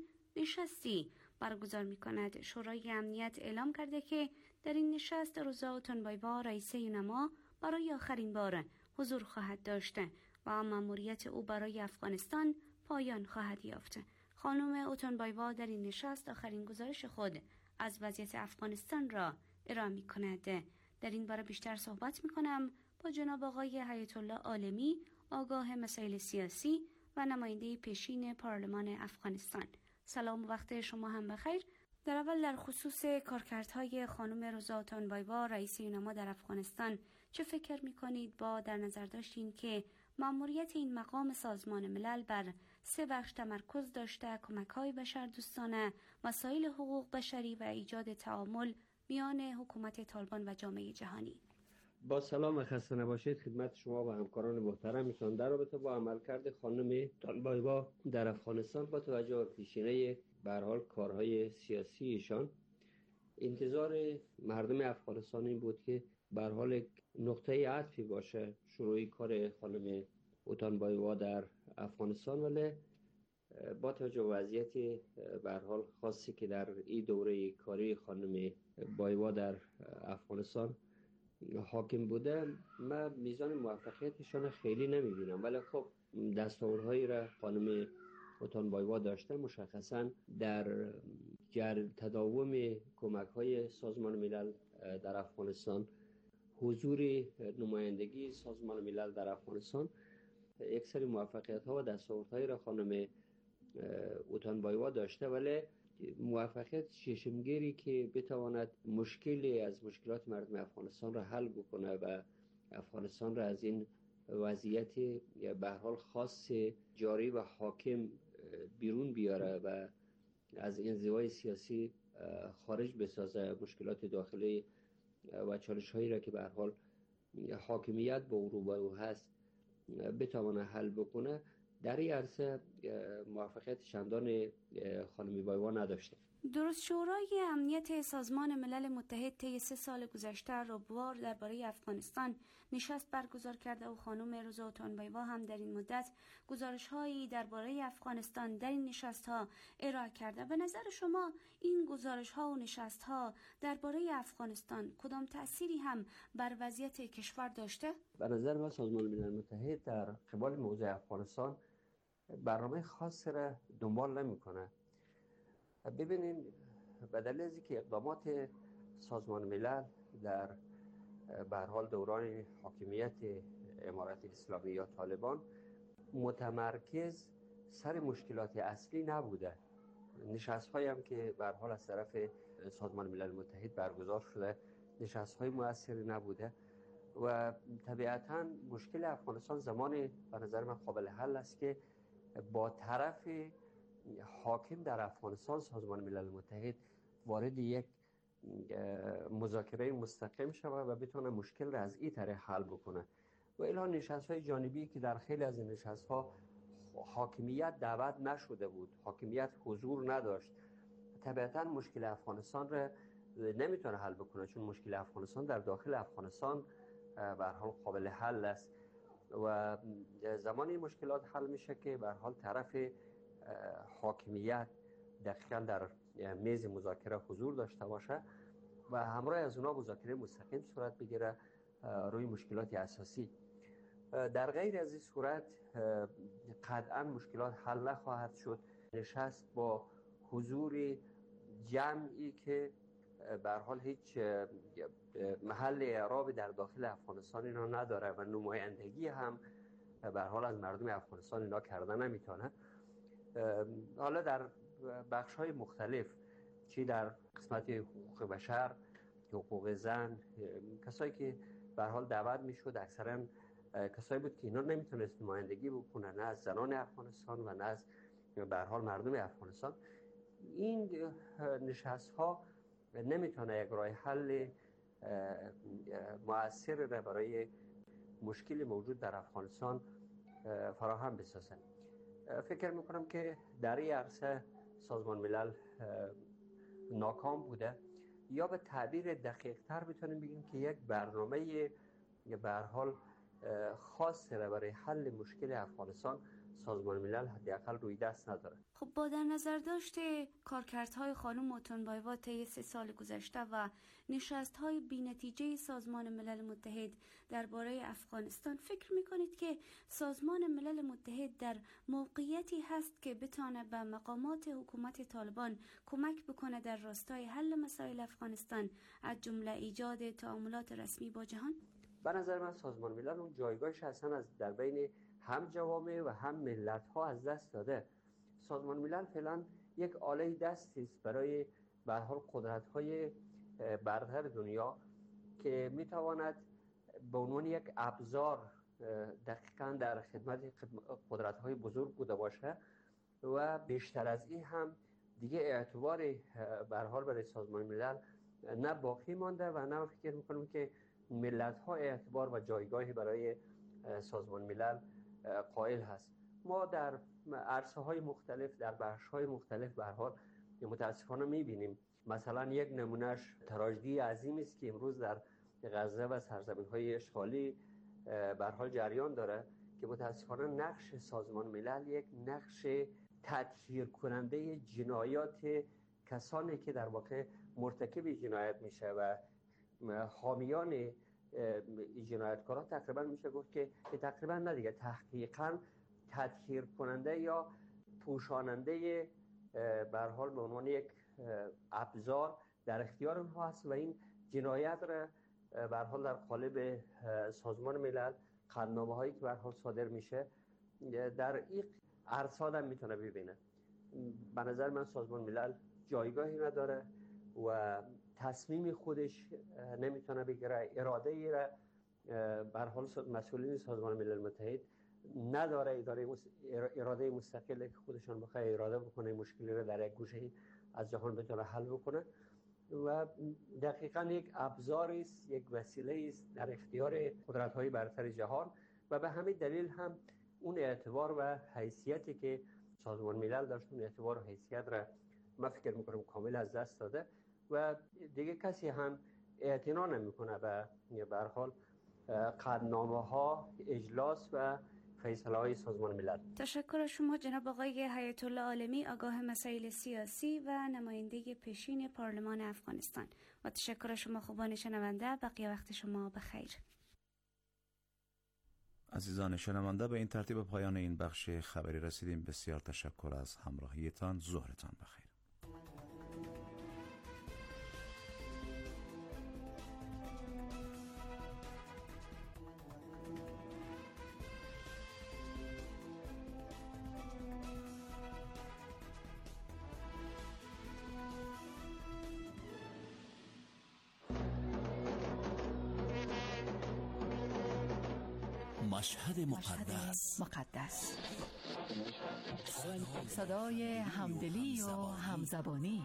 نشستی برگزار می‌کند. شورای امنیت اعلام کرده که در این نشست روزا اوتونبایوا، رئیس یوناما، برای آخرین بار حضور خواهد داشت و مأموریت او برای افغانستان پایان خواهد یافت. خانم اوتونبایوا در این نشست آخرین گزارش خود از وضعیت افغانستان را ارائه می‌کند. در این باره بیشتر صحبت می‌کنم با جناب آقای حیات الله عالمی، آگاه مسائل سیاسی و نماینده پیشین پارلمان افغانستان. سلام و وقت شما هم بخیر. در اول در خصوص کارکردهای خانم روزا اوتونبایوا، رئیس یوناما در افغانستان، چه فکر می‌کنید با در نظر داشتین که مأموریت این مقام سازمان ملل بر 3 بخش تمرکز داشته: کمک‌های بشردوستانه، مسائل حقوق بشری و ایجاد تعامل میان حکومت طالبان و جامعه جهانی؟ با سلام و خسته نباشید خدمت شما و همکاران محترمتان. در رابطه با عملکرد خانم اوتونبایوا در افغانستان با توجه به پیشینه به هر حال کارهای سیاسی ایشان، انتظار مردم افغانستان این بود که به هر حال نقطه عطفی باشه شروع کار خانم اوتونبایوا در افغانستان، ولی با توجه به وضعیت به هر حال خاصی که در این دوره کاری خانم بایوا در افغانستان حاکم بوده، من میزان موفقیتشان خیلی نمیبینم، ولی خب دستاوردهایی را خانم اوتونبایوا داشته. مشخصا در تداوم کمک‌های سازمان ملل در افغانستان، حضور نمایندگی سازمان ملل در افغانستان، یک سری موفقیت‌ها و دستاوردهایی را خانم اوتونبایوا داشته، ولی موفقیت چشمگیری که بتواند مشکلی از مشکلات مردم افغانستان را حل بکنه و افغانستان را از این وضعیت یا به هر حال خاص جاری و حاکم بیرون بیاره و از انزوای سیاسی خارج بسازه، مشکلات داخلی و چالش‌هایی را که به هر حال حاکمیت با اروپا هست بتوانه حل بکنه، در این عرصه موفقیت چندان خانم بایوا نداشته. درست. شورای امنیت سازمان ملل متحد طی 3 سال گذشته ربوار درباره افغانستان نشست برگزار کرده و خانم روزا اوتونبایوا هم در این مدت گزارش‌هایی درباره افغانستان در این نشست‌ها ارائه کرده. به نظر شما این گزارش‌ها و نشست‌ها درباره افغانستان کدام تأثیری هم بر وضعیت کشور داشته؟ به نظر من سازمان ملل متحد در قبال موضوع افغانستان برنامه خاصی را دنبال نمیکنه. ببینین به دلیل از اینکه اقدامات سازمان ملل در به هر حال دوران حاکمیت امارت اسلامی یا طالبان متمرکز سر مشکلات اصلی نبوده. نشست‌هایی هم که به هر حال از طرف سازمان ملل متحد برگزار شده نشست‌های مؤثری نبوده و طبیعتاً مشکل افغانستان زمانی به نظر من قابل حل است که با طرف حاکم در افغانستان سازمان ملل متحد وارد یک مذاکره مستقیم شود و بتونه مشکل را از این طریق حل بکنه. و الی نشست‌های جانبی که در خیلی از این نشست‌ها حاکمیت دعوت نشده بود، حاکمیت حضور نداشت، طبیعتاً مشکل افغانستان را نمیتونه حل بکنه، چون مشکل افغانستان در داخل افغانستان به هر حال قابل حل است و زمانی مشکلات حل میشه که به هر حال طرف حاکمیت دقیقاً در میز مذاکره حضور داشته باشه و همراه از اونا مذاکره مستقیم صورت بگیره روی مشکلات اساسی. در غیر از این صورت قطعاً مشکلات حل نخواهد شد. نشست با حضور جمعی که به هر حال هیچ محل اعراب در داخل افغانستان اینا نداره و نمایندگی هم به هر حال از مردم افغانستان اینا کردن نمیتونه. حالا در بخش‌های مختلف چی در قسمت حقوق بشر، حقوق زن، کسایی که به هر حال دعوت میشد اکثرا کسایی بود که اینا نمیتونست نمایندگی بکنن، نه از زنان افغانستان و نه از به هر حال مردم افغانستان. این نشست‌ها نمیتونه یک راه حل مؤثر را برای مشکل موجود در افغانستان فراهم بسازه. فکر میکنم که در این عرصه سازمان ملل ناکام بوده، یا به تعبیر دقیق تر میتونیم بگیم که یک برنامه به هر حال خاصی را برای حل مشکل افغانستان سازمان ملل حداقل روی دست نداره. خب با در نظر داشته کارکردهای خانم اوتونبایوا طی 3 سال گذشته و نشست‌های بی‌نتیجه سازمان ملل متحد درباره افغانستان، فکر می‌کنید که سازمان ملل متحد در موقعیتی هست که بتونه به مقامات حکومت طالبان کمک بکنه در راستای حل مسائل افغانستان، از جمله ایجاد تعاملات رسمی با جهان؟ به نظر من سازمان ملل اون جایگاهش اصلا از در بین هم جوامع و هم ملت‌ها از دست داده. سازمان ملل فعلا یک آله دستی است برای به هر حال قدرت‌های برتر دنیا که می‌تواند به عنوان یک ابزار دقیقاً در خدمت قدرت‌های بزرگ بوده باشه و بیشتر از این هم دیگه اعتبار به هر حال برای سازمان ملل نه باقی مانده و نه فکر می‌کنم که ملت‌ها اعتبار و جایگاهی برای سازمان ملل قائل هست. ما در عرصه‌های مختلف، در بخش‌های مختلف به هر حال متاسفانه می‌بینیم، مثلا یک نمونهش تراژدی عظیمی است که امروز در غزه و سرزمین‌های اشغالی به هر حال جریان داره که متاسفانه نقش سازمان ملل یک نقش تطهیر کننده جنایات کسانی که در واقع مرتکب جنایت میشه و حامیان جنایتکارا تقریبا میشه گفت که تقریبا نه دیگه، تحقیقاً تطهیر کننده یا پوشاننده به هر حال به عنوان یک ابزار در اختیار اونها هست و این جنایت را به هر حال در قالب سازمان ملل قطعنامه‌هایی که به هر حال صادر میشه در این عرصه هم میتونه ببینه. به نظر من سازمان ملل جایگاهی نداره و تصمیم خودش نمیتونه بگیره، اراده ای را به هر حال مسئولین سازمان ملل متحد نداره، اراده مستقلی که خودشان بخواد اراده بکنه مشکلی را در یک گوشه از جهان بتونه حل بکنه و دقیقاً یک ابزاری است، یک وسیله است در اختیار قدرت‌های برتر جهان و به همین دلیل هم اون اعتبار و حیثیتی که سازمان ملل داشت، اون اعتبار و حیثیت را من فکر می‌کنم کامل از دست داده و دیگه کسی هم اعتنا نمی‌کنه به هر حال قطعنامه‌ها، اجلاس و فیصله‌های سازمان ملل. تشکر از شما جناب آقای حیات الله عالمی، آگاه مسائل سیاسی و نماینده پیشین پارلمان افغانستان، و تشکر از شما خوبان شنونده. بقیه وقت شما بخیر. عزیزان شنونده، به این ترتیب پایان این بخش خبری رسیدیم. بسیار تشکر از همراهیتان. ظهرتان بخیر. مشهد مقدس صدای همدلی و همزبانی.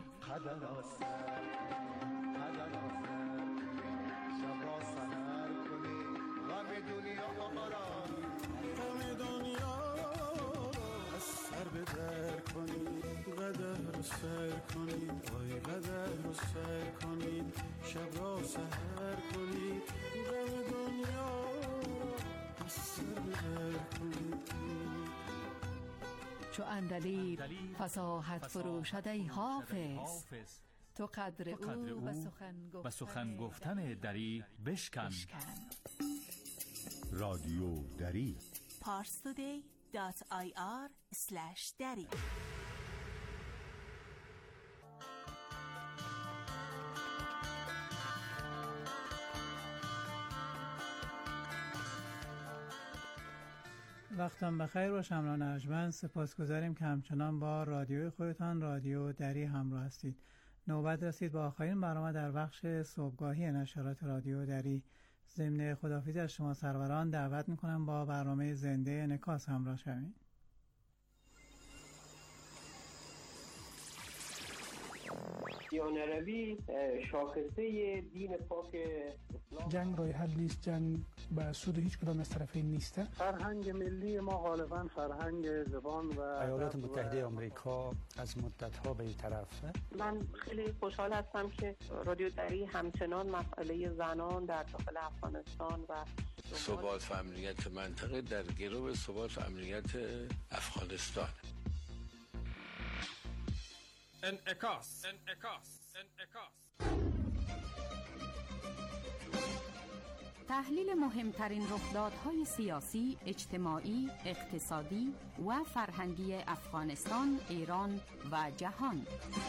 چو اندلیب فصاحت فروشد ای حافظ، تو قدر او و سخن گفتن دری بشکن. رادیو دری parstoday.ir/dari. وقتان بخیر و شمران ارجمند. سپاسگزاریم که همچنان با رادیوی خودتان رادیو دری همراه هستید. نوبت رسید با آخرین برنامه در بخش صبحگاهی نشرات رادیو دری. ضمن خداحافظی از شما سروران دعوت میکنم با برنامه زنده انعکاس همراه شوید. دیانروی شاخصه دین پاک اسلام. جنگ راه حل نیست، جنگ به سود هیچ کدام از طرفین نیست. فرهنگ ملی ما غالبا فرهنگ زبان و ایالات متحده آمریکا از مدت‌ها به این طرف. من خیلی خوشحال هستم که رادیو دری همچنان مسئله زنان در داخل افغانستان و ثبات و امنیت منطقه در گرو ثبات و امنیت افغانستان. انعکاس. تحلیل مهمترین رخدادهای سیاسی، اجتماعی، اقتصادی و فرهنگی افغانستان، ایران و جهان.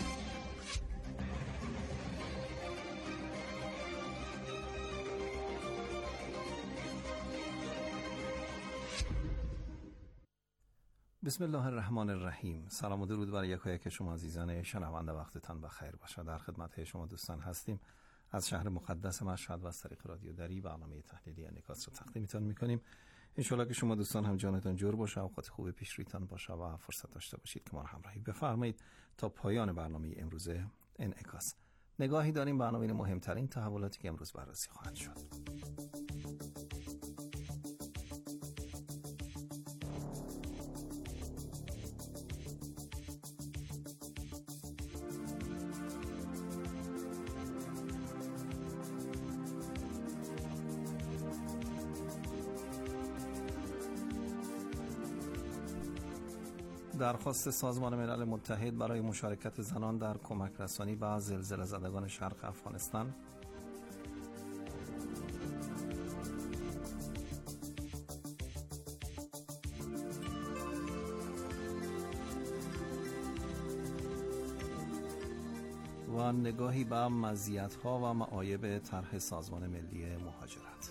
بسم الله الرحمن الرحیم. سلام و درود بر یکایک شما عزیزان شنونده. وقتتان بخیر باشد. در خدمت شما دوستان هستیم از شهر مقدس مشهد و از طریق رادیو دری برنامه تحلیلی انعکاس رو تقدیمتان میکنیم. انشالله که شما دوستان هم جانتان جور باشه، اوقات خوب پیش رویتان باشه و فرصت داشته باشید که ما رو همراهی بفرمایید تا پایان برنامه امروزه انعکاس. نگاهی داریم برنامه مهمترین تحولاتی که امروز بررسی خواهد شد. درخواست سازمان ملل متحد برای مشارکت زنان در کمک رسانی به زلزله زدگان شرق افغانستان. و نگاهی به مزیت‌ها و معایب طرح سازمان ملی مهاجرت.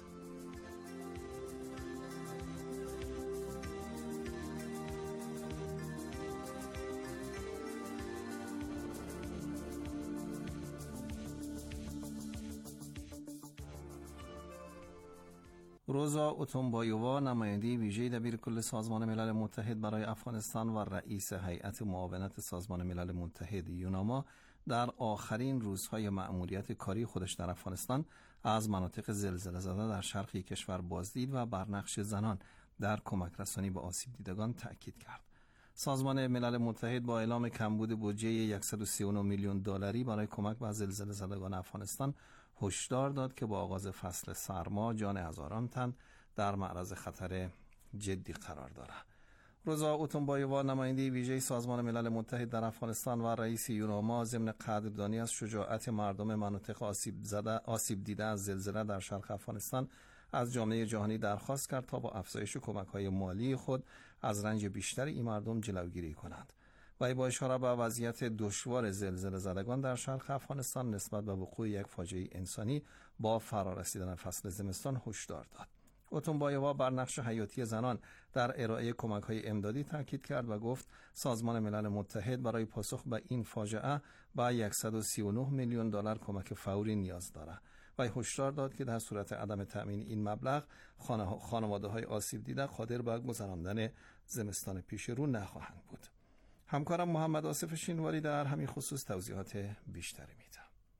روزا اوتونبایووا، نماینده ویژه دبیرکل سازمان ملل متحد برای افغانستان و رئیس هیئت معاونت سازمان ملل متحد یوناما، در آخرین روزهای مأموریت کاری خودش در افغانستان از مناطق زلزله زده در شرقی کشور بازدید و بر نقش زنان در کمک رسانی به آسیب دیدگان تأکید کرد. سازمان ملل متحد با اعلام کمبود بودجه 139 میلیون دلاری برای کمک به زلزله زدگان افغانستان هشدار داد که با آغاز فصل سرما جان هزاران تن در معرض خطر جدی قرار دارد. روزا اوتونبایووا، نماینده ویژه سازمان ملل متحد در افغانستان و رئیس یوناما، ضمن قدردانی از شجاعت مردم مناطق آسیب دیده از زلزله در شرق افغانستان از جامعه جهانی درخواست کرد تا با افزایش کمک‌های مالی خود از رنج بیشتر این مردم جلوگیری کنند. و با اشاره به وضعیت دشوار زلزله زدگان در شرق افغانستان نسبت به وقوع یک فاجعه انسانی با فرارسیدن فصل زمستان هشدار داد. اتونبایوا بر نقش حیاتی زنان در ارائه کمک‌های امدادی تاکید کرد و گفت سازمان ملل متحد برای پاسخ به این فاجعه به 139 میلیون دلار کمک فوری نیاز دارد و هشدار داد که در صورت عدم تأمین این مبلغ خانواده‌های آسیب دیده قادر به گذراندن زمستان پیش رو نخواهند بود. همکارم محمد آصف شینواری در همین خصوص توضیحات بیشتری میده.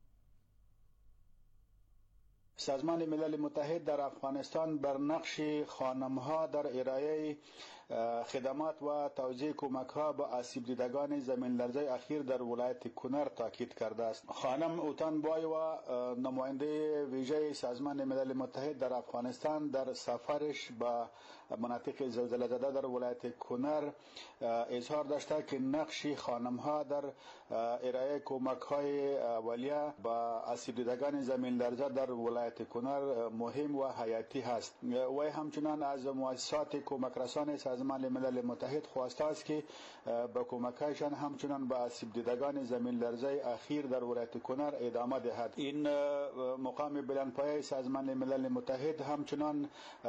سازمان ملل متحد در افغانستان بر نقش خانم‌ها در ارائه خدمات و توزیع کمک‌ها به آسیب دیدگان زمین لرزه اخیر در ولایت کنر تاکید کرده است. خانم اوتانبایوا نماینده ویژه سازمان ملل متحد در افغانستان در سفرش به مناطق زلزله زده در ولایت کنر اظهار داشته که نقش خانم‌ها در ارائه کمک‌های اولیه به آسیب دیدگان زمین لرزه در ولایت کنر مهم و حیاتی است. و همچنان از مؤسسات کمک رسان سازمان ملل متحد خواسته است که با کمک‌هایشان همچنان به آسیب دیدگان زمین لرزه اخیر در ولایت کنر ادامه دهد. این مقام بلندپایه سازمان ملل متحد همچنان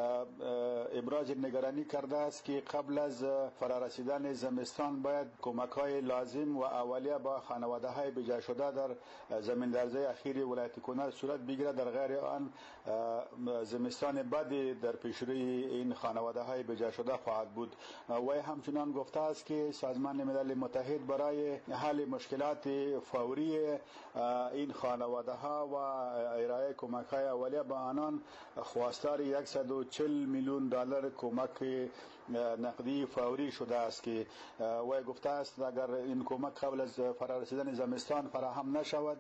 ابراز نگرانی کرده است که قبل از فرارسیدن زمستان باید کمک‌های لازم و اولیه با خانواده‌های بجا شده در زمین لرزه اخیر ولایت کنر صورت بگیرد. در غیر آن زمستان بعدی در پیشروی این خانواده‌های بجا شده خواهد بود. و همچنان گفته است که سازمان ملل متحد برای حل مشکلات فوری این خانواده‌ها و ارائه کمک‌های اولیه به آنان خواستار 140 میلیون دلار کمک نقدی فوری شده است که و گفته است اگر این کمک قبل از فرارسیدن زمستان فراهم نشود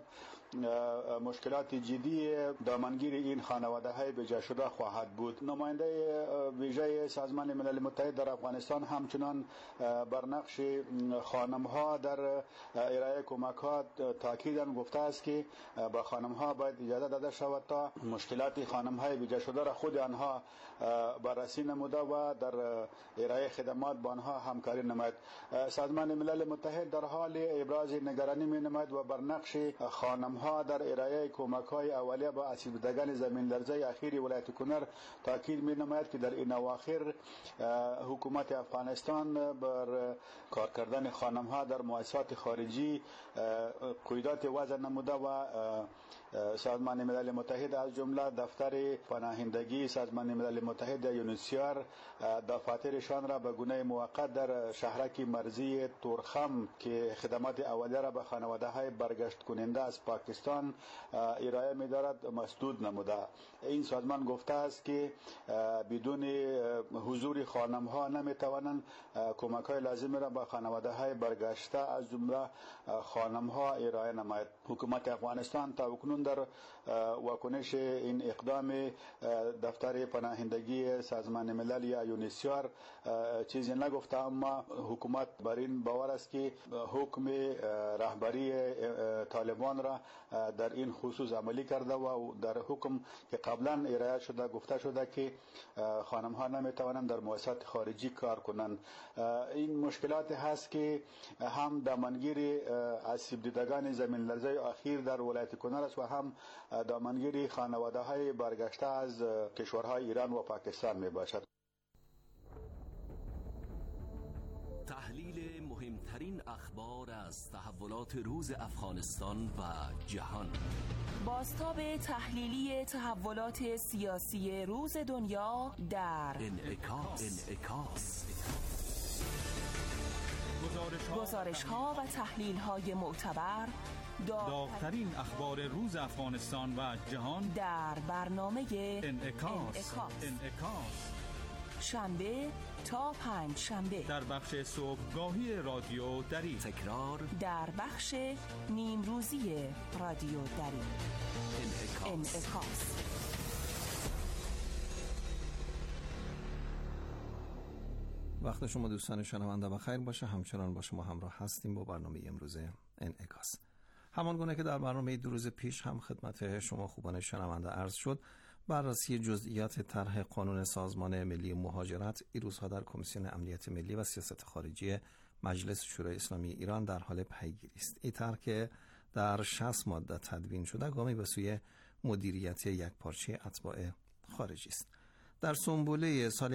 مشکلات جدی دامنگیر این خانواده‌های بجا شده خواهد بود. نماینده ویژه سازمان ملل متحد در افغانستان همچنان بر نقش خانم‌ها در ارائه کمک‌ها تاکیداً گفته است که با خانم‌ها باید اجازه داده شود تا مشکلات خانم‌های بجا شده را خود آنها بررسی نموده و در ارائه خدمات با آنها همکاری نماید. سازمان ملل متحد در حال ابراز نگرانی می‌نماید و بر نقش خانم‌ها در ارائه کمک‌های اولیه به آسیب دیدگان زمین لرزه اخیر ولایت کنر تاکید می‌نماید که در این اواخر حکومت افغانستان بر کار کردن خانم‌ها در مؤسسات خارجی قیودات وضع نموده و سازمان ملل متحد از جمله دفتر پناهندگی سازمان ملل متحد یونیسیار دفاترشان را به گونه موقت در شهرک مرزی تورخم که خدمات اولیه را به خانواده‌های برگشت کننده از پاکستان ارائه می‌دارد مسدود نموده. این سازمان گفته است که بدون حضور خانم‌ها نمی‌توانند کمک‌های لازم را به خانواده‌های برگشته از جمله خانم‌ها ارائه نماید. حکومت افغانستان تاکنون در واکنش این اقدام دفتر پناهندگی سازمان ملل یا یونیسیار چیزی نگفته، اما حکومت بر این باور است که حکم رهبری طالبان را در این خصوص عملی کرده و در حکم که قبلا ارائه شده گفته شده که خانم‌ها نمیتوانند در مؤسسات خارجی کار کنند. این مشکلات هست که هم دامنگیر آسیب دیدگان زمین لرزه اخیر در ولایت کنر است و هم دامنگیر خانواده‌های برگشته از کشورهای ایران و پاکستان می باشد. تحلیل مهمترین اخبار از تحولات روز افغانستان و جهان. بازتاب تحلیلی تحولات سیاسی روز دنیا در انعکاس. گزارش‌ها و تحلیل‌های معتبر، داغ‌ترین اخبار روز افغانستان و جهان در برنامه انعکاس. شنبه تا پنج شنبه در بخش صبحگاهی رادیو دری، تکرار در بخش نیمروزی رادیو دری. انعکاس. وقت شما دوستان شنونده بخیر باشه. همچنان با شما همراه هستیم با برنامه امروز انعکاس. همان گونه که در برنامه دو روز پیش هم خدمت شما خوبان شنونده عرض شد، بررسی جزئیات طرح قانون سازمان ملی مهاجرت این روزها در کمیسیون امنیت ملی و سیاست خارجی مجلس شورای اسلامی ایران در حال پیگیری است. این طرح که در 60 ماده تدوین شده گامی به سوی مدیریت یکپارچه اتباع خارجی است. در سنبوله سال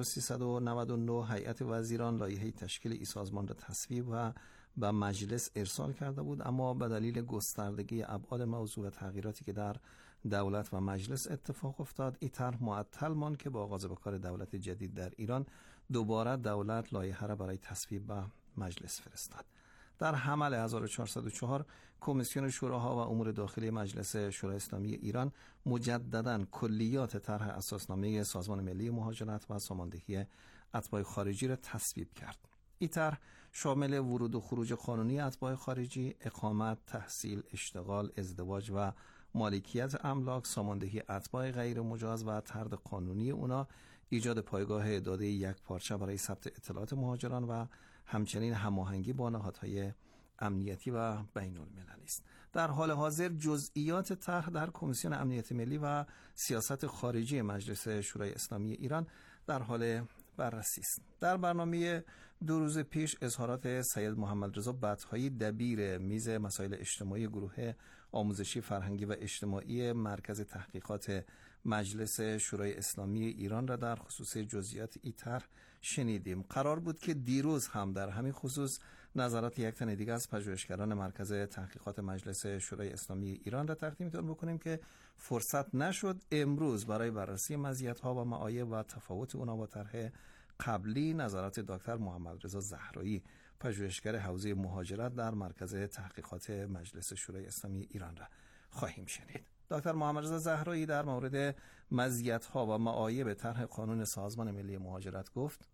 1399 هیئت وزیران لایحه تشکیل این سازمان را تصویب و به مجلس ارسال کرده بود، اما به دلیل گستردگی ابعاد موضوع و تغییراتی که در دولت و مجلس اتفاق افتاد، این طرح معطل ماند که با آغاز به کار دولت جدید در ایران دوباره دولت لایحه را برای تصویب به مجلس فرستاد. در حمل 1404 کمیسیون شوراها و امور داخلی مجلس شورای اسلامی ایران مجددا کلیات طرح اساسنامه سازمان ملی مهاجرت و ساماندهی اتباع خارجی را تصویب کرد. این طرح شامل ورود و خروج قانونی اتباع خارجی، اقامت، تحصیل، اشتغال، ازدواج و مالکیت املاک، ساماندهی اتباع غیر مجاز و طرد قانونی اونا، ایجاد پایگاه داده یکپارچه برای ثبت اطلاعات مهاجران و همچنین هماهنگی با نهادهای امنیتی و بین المللی است. در حال حاضر جزئیات طرح در کمیسیون امنیت ملی و سیاست خارجی مجلس شورای اسلامی ایران در حال بررسی است. در برنامه 2 روز پیش اظهارات سید محمد رضا بطحایی دبیر میز مسائل اجتماعی گروه آموزشی فرهنگی و اجتماعی مرکز تحقیقات مجلس شورای اسلامی ایران را در خصوص جزئیات این طرح شنیدیم. قرار بود که دیروز هم در همین خصوص نظرات یک تن دیگر از پژوهشگران مرکز تحقیقات مجلس شورای اسلامی ایران را تقدیمتان بکنیم که فرصت نشد. امروز برای بررسی مزیت‌ها و معایب و تفاوت اونا با طرح قبلی نظرات دکتر محمد رضا زهرایی پژوهشگر حوزه مهاجرت در مرکز تحقیقات مجلس شورای اسلامی ایران را خواهیم شنید. دکتر محمد رضا زهرایی در مورد مزیت‌ها و معایب طرح قانون سازمان ملی مهاجرت گفت: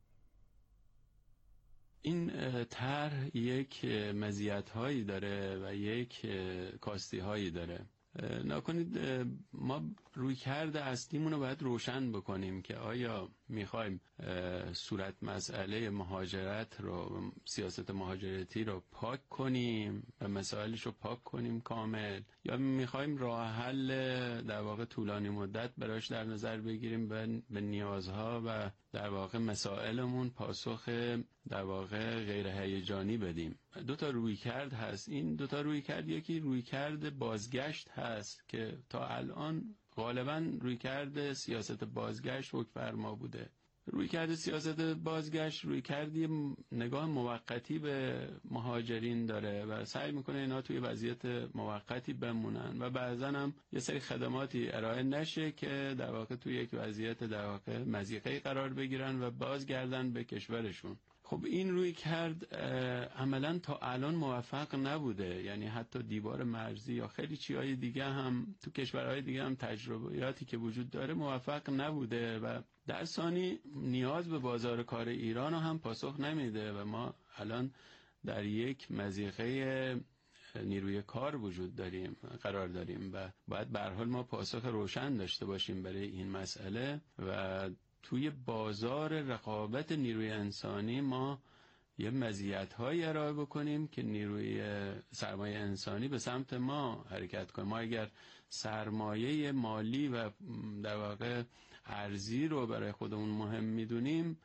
این طرح یک مزیت‌هایی داره و یک کاستی‌هایی داره. نکنید ما رویکرد اصلیمون رو باید روشن بکنیم که آیا میخوایم صورت مسئله مهاجرت رو، سیاست مهاجرتی رو پاک کنیم و مسائلش رو پاک کنیم کامل، یا میخوایم راه حل در واقع طولانی مدت براش در نظر بگیریم به نیازها و در واقع مسائلمون پاسخ در واقع غیر هیجانی بدیم. 2 تا رویکرد هست. این 2 تا رویکرد، یکی رویکرد بازگشت هست که تا الان غالبا رویکرد سیاست بازگشت حکم‌فرما بوده. رویکرد سیاست بازگشت رویکردی نگاه موقتی به مهاجرین داره و سعی میکنه اینا توی وضعیت موقتی بمونن و بعضا هم یه سری خدماتی ارائه نشه که در واقع توی یک وضعیت در واقع مضیقه‌ای قرار بگیرن و بازگردن به کشورشون. خب این رویکرد عملاً تا الان موفق نبوده، یعنی حتی دیوار مرزی یا خیلی چیزهای دیگه هم تو کشورهای دیگه هم تجربیاتی که وجود داره موفق نبوده و در ثانی نیاز به بازار کار ایران هم پاسخ نمیده و ما الان در یک مضیقه نیروی کار قرار داریم و باید به هر حال ما پاسخ روشن داشته باشیم برای این مسئله و توی بازار رقابت نیروی انسانی ما یه مزیت‌هایی ارائه بکنیم که نیروی سرمایه انسانی به سمت ما حرکت کنه. ما اگر سرمایه مالی و در واقع ارزی رو برای خودمون مهم میدونیم،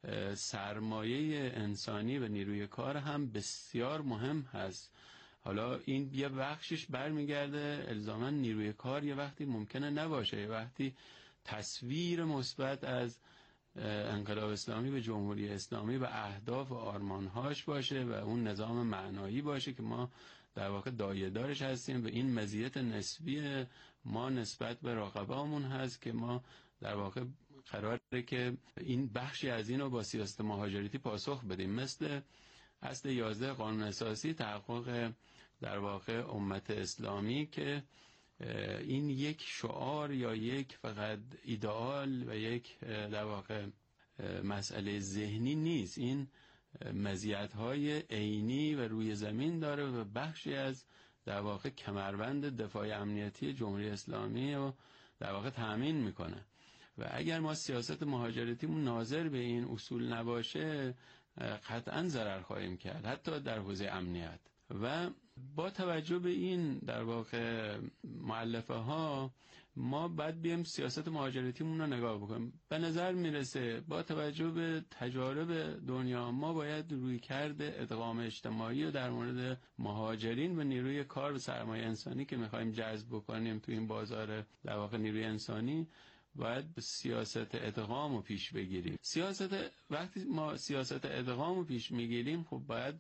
سرمایه انسانی و نیروی کار هم بسیار مهم هست. حالا این یه بخشش برمیگرده الزاماً نیروی کار یه وقتی ممکنه نباشه، یه وقتی تصویر مثبت از انقلاب اسلامی به جمهوری اسلامی و اهداف و آرمانهاش باشه و اون نظام معنایی باشه که ما در واقع دایه‌دارش هستیم و این مزیت نسبی ما نسبت به رقبامون هست که ما در واقع قراره که این بخشی از این رو با سیاست مهاجرتی پاسخ بدیم، مثل اصل 11 قانون اساسی تحقق در واقع امت اسلامی که این یک شعار یا یک فقط ایدئال و یک در واقع مسئله ذهنی نیست، این مزیت‌های عینی و روی زمین داره و بخشی از در واقع کمربند دفاع امنیتی جمهوری اسلامی رو در واقع تأمین میکنه و اگر ما سیاست مهاجرتیمون ناظر به این اصول نباشه قطعاً ضرر خواهیم کرد، حتی در حوزه امنیت. و با توجه به این در واقع مؤلفه ها ما باید بیم سیاست مهاجرتیمون رو نگاه بکنیم. به نظر میرسه با توجه به تجارب دنیا ما باید رویکرد ادغام اجتماعی و در مورد مهاجرین و نیروی کار و سرمایه انسانی که میخوایم جذب بکنیم تو این بازار در واقع نیروی انسانی باید سیاست ادغام رو پیش بگیریم. وقتی ما سیاست ادغام رو پیش میگیریم خب باید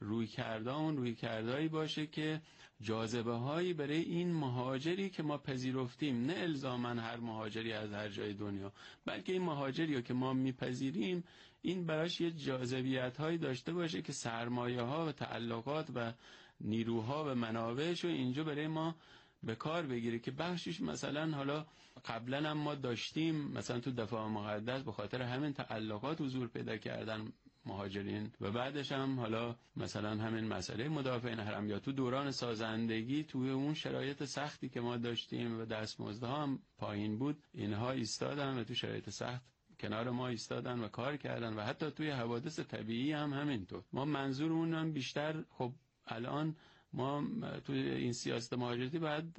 رویکردهایی باشه که جاذبه هایی برای این مهاجری که ما پذیرفتیم، نه الزاماً هر مهاجری از هر جای دنیا، بلکه این مهاجری که ما میپذیریم این براش یه جاذبیت هایی داشته باشه که سرمایه ها و تعلقات و نیروها و منابعش رو اینجا برای ما به کار بگیره که بخشش مثلا حالا قبلا هم ما داشتیم، مثلا تو دفاع مقدس به خاطر همین تعلقات حضور پیدا کردن مهاجرین و بعدش هم حالا مثلا همین مسئله مدافعین حرم یا تو دوران سازندگی توی اون شرایط سختی که ما داشتیم و دستمزدها هم پایین بود، اینها ایستادن و تو شرایط سخت کنار ما ایستادن و کار کردن و حتی توی حوادث طبیعی هم همینطور. ما منظورمون هم بیشتر خب الان ما توی این سیاست مهاجرتی باید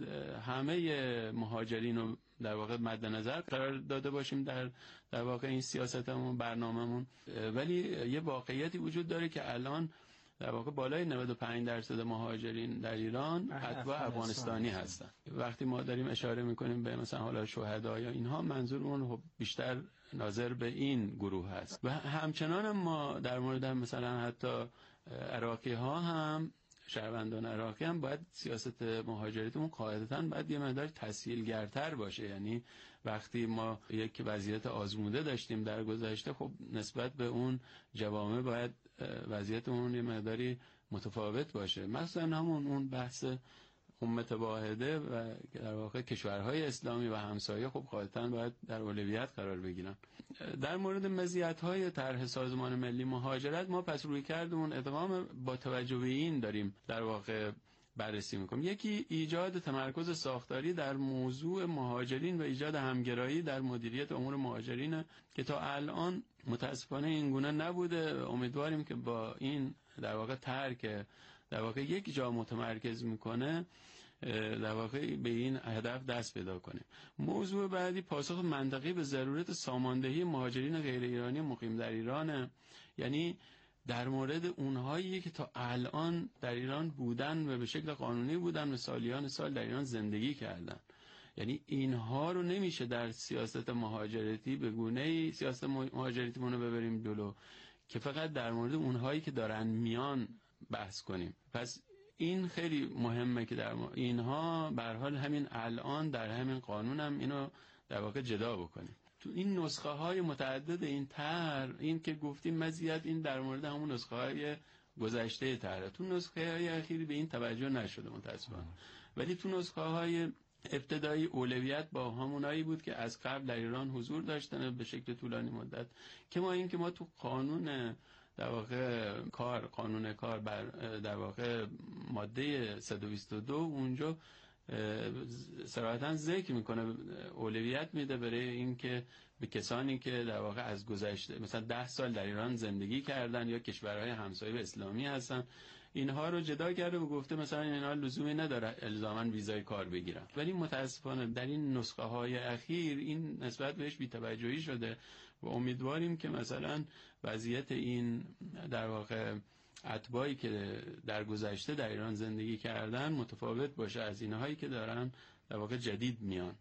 همه مهاجرین رو در واقع مد نظر قرار داده باشیم در واقع این سیاستمون برنامه‌مون، ولی یه واقعیتی وجود داره که الان در واقع بالای 95% مهاجرین در ایران اتباع افغانستانی هستن. وقتی ما داریم اشاره میکنیم به مثلا حالا شهدا یا اینها، منظورمون خب بیشتر ناظر به این گروه هست و همچنان هم ما در مورد مثلا حتی عراقی ها هم، شهروندان عراقی هم باید سیاست مهاجرتمون قاعدتاً باید یه مقدار تسهیلگرتر باشه. یعنی وقتی ما یک وضعیت آزموده داشتیم در گذشته، خب نسبت به اون جوامع باید وضعیتمون یه مقداری متفاوت باشه. مثلا اون بحث امت واحده و در واقع کشورهای اسلامی و همسایه خب قاعدتاً باید در اولویت قرار بگیرن. در مورد مزیت‌های طرح سازمان ملی مهاجرت ما پس روی کردمون ادغام با توجه به این داریم در واقع بررسی میکنیم. یکی ایجاد تمرکز ساختاری در موضوع مهاجرین و ایجاد همگرایی در مدیریت امور مهاجرین که تا الان متاسفانه این گونه نبوده. امیدواریم که با این در واقع ترک در واقع یک جا متمرکز میکنه در واقع به این هدف دست پیدا کنیم. موضوع بعدی پاسخ منطقی به ضرورت ساماندهی مهاجرین غیر ایرانی مقیم در ایران، یعنی در مورد اونهایی که تا الان در ایران بودن و به شکل قانونی بودن و سالیان سال در ایران زندگی کردن. یعنی اینها رو نمیشه در سیاست مهاجرتی به گونه‌ای سیاست مهاجرتی مونو ببریم جلو که فقط در مورد اونهایی که دارن میان بحث کنیم. پس این خیلی مهمه که در اینها به هر حال همین الان در همین قانون هم اینو در واقع جدا بکنیم. تو این نسخه های متعدد این طرح، این که گفتیم مزیت، این در مورد همون نسخه های گذشته طرح، تو نسخه های اخیری به این توجه نشده متاسفانه، ولی تو نسخه های ابتدایی اولویت با همونایی بود که از قبل در ایران حضور داشتن به شکل طولانی مدت که ما تو قانون در واقع قانون کار بر در واقع ماده 122 اونجا صراحتاً ذکر میکنه، اولویت میده برای اینکه به کسانی که در واقع از گذشته مثلا 10 سال در ایران زندگی کردن یا کشورهای همسایه اسلامی هستن، اینها رو جدا کرده و گفته مثلا اینها لزومی نداره الزاماً ویزای کار بگیرن. ولی متاسفانه در این نسخه های اخیر این نسبت بهش بی‌توجهی شده و امیدواریم که مثلا وضعیت این در واقع اتباعی که در گذشته در ایران زندگی کردن متفاوت باشه از اینهایی که دارن در واقع جدید میان.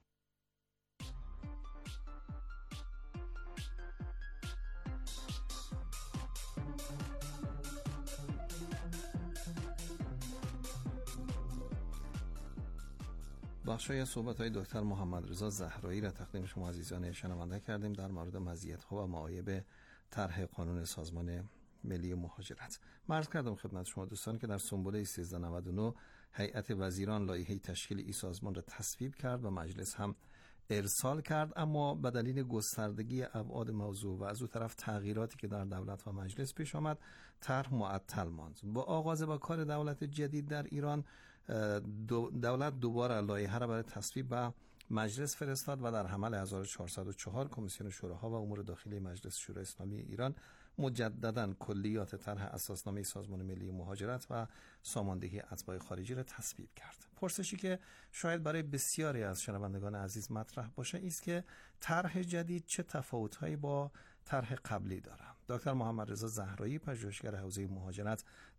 بخشای صحبت‌های دکتر محمد رضا زهرایی را تقدیم شما عزیزان شنونده کردیم در مورد مزیت‌ها و معایب طرح قانون سازمان ملی مهاجرت. عرض کردم خدمت شما دوستان که در سنبله 1399 هیئت وزیران لایحه تشکیل این سازمان را تصویب کرد و مجلس هم ارسال کرد، اما به دلیل گستردگی ابعاد موضوع و از او طرف تغییراتی که در دولت و مجلس پیش آمد طرح معطل ماند. با آغاز با کار دولت جدید در ایران دولت دوباره لایحه را برای تصویب به مجلس فرستاد و در حمل 1404 کمیسیون شوراها و امور داخلی مجلس شورای اسلامی ایران مجددا کلیات طرح اساسنامه سازمان ملی مهاجرت و ساماندهی اتباع خارجی را تصویب کرد. پرسشی که شاید برای بسیاری از شنوندگان عزیز مطرح باشه است که طرح جدید چه تفاوت‌هایی با طرح قبلی داره. دکتر محمد رضا زهرایی، پژوهشگر حوزه مهاجرت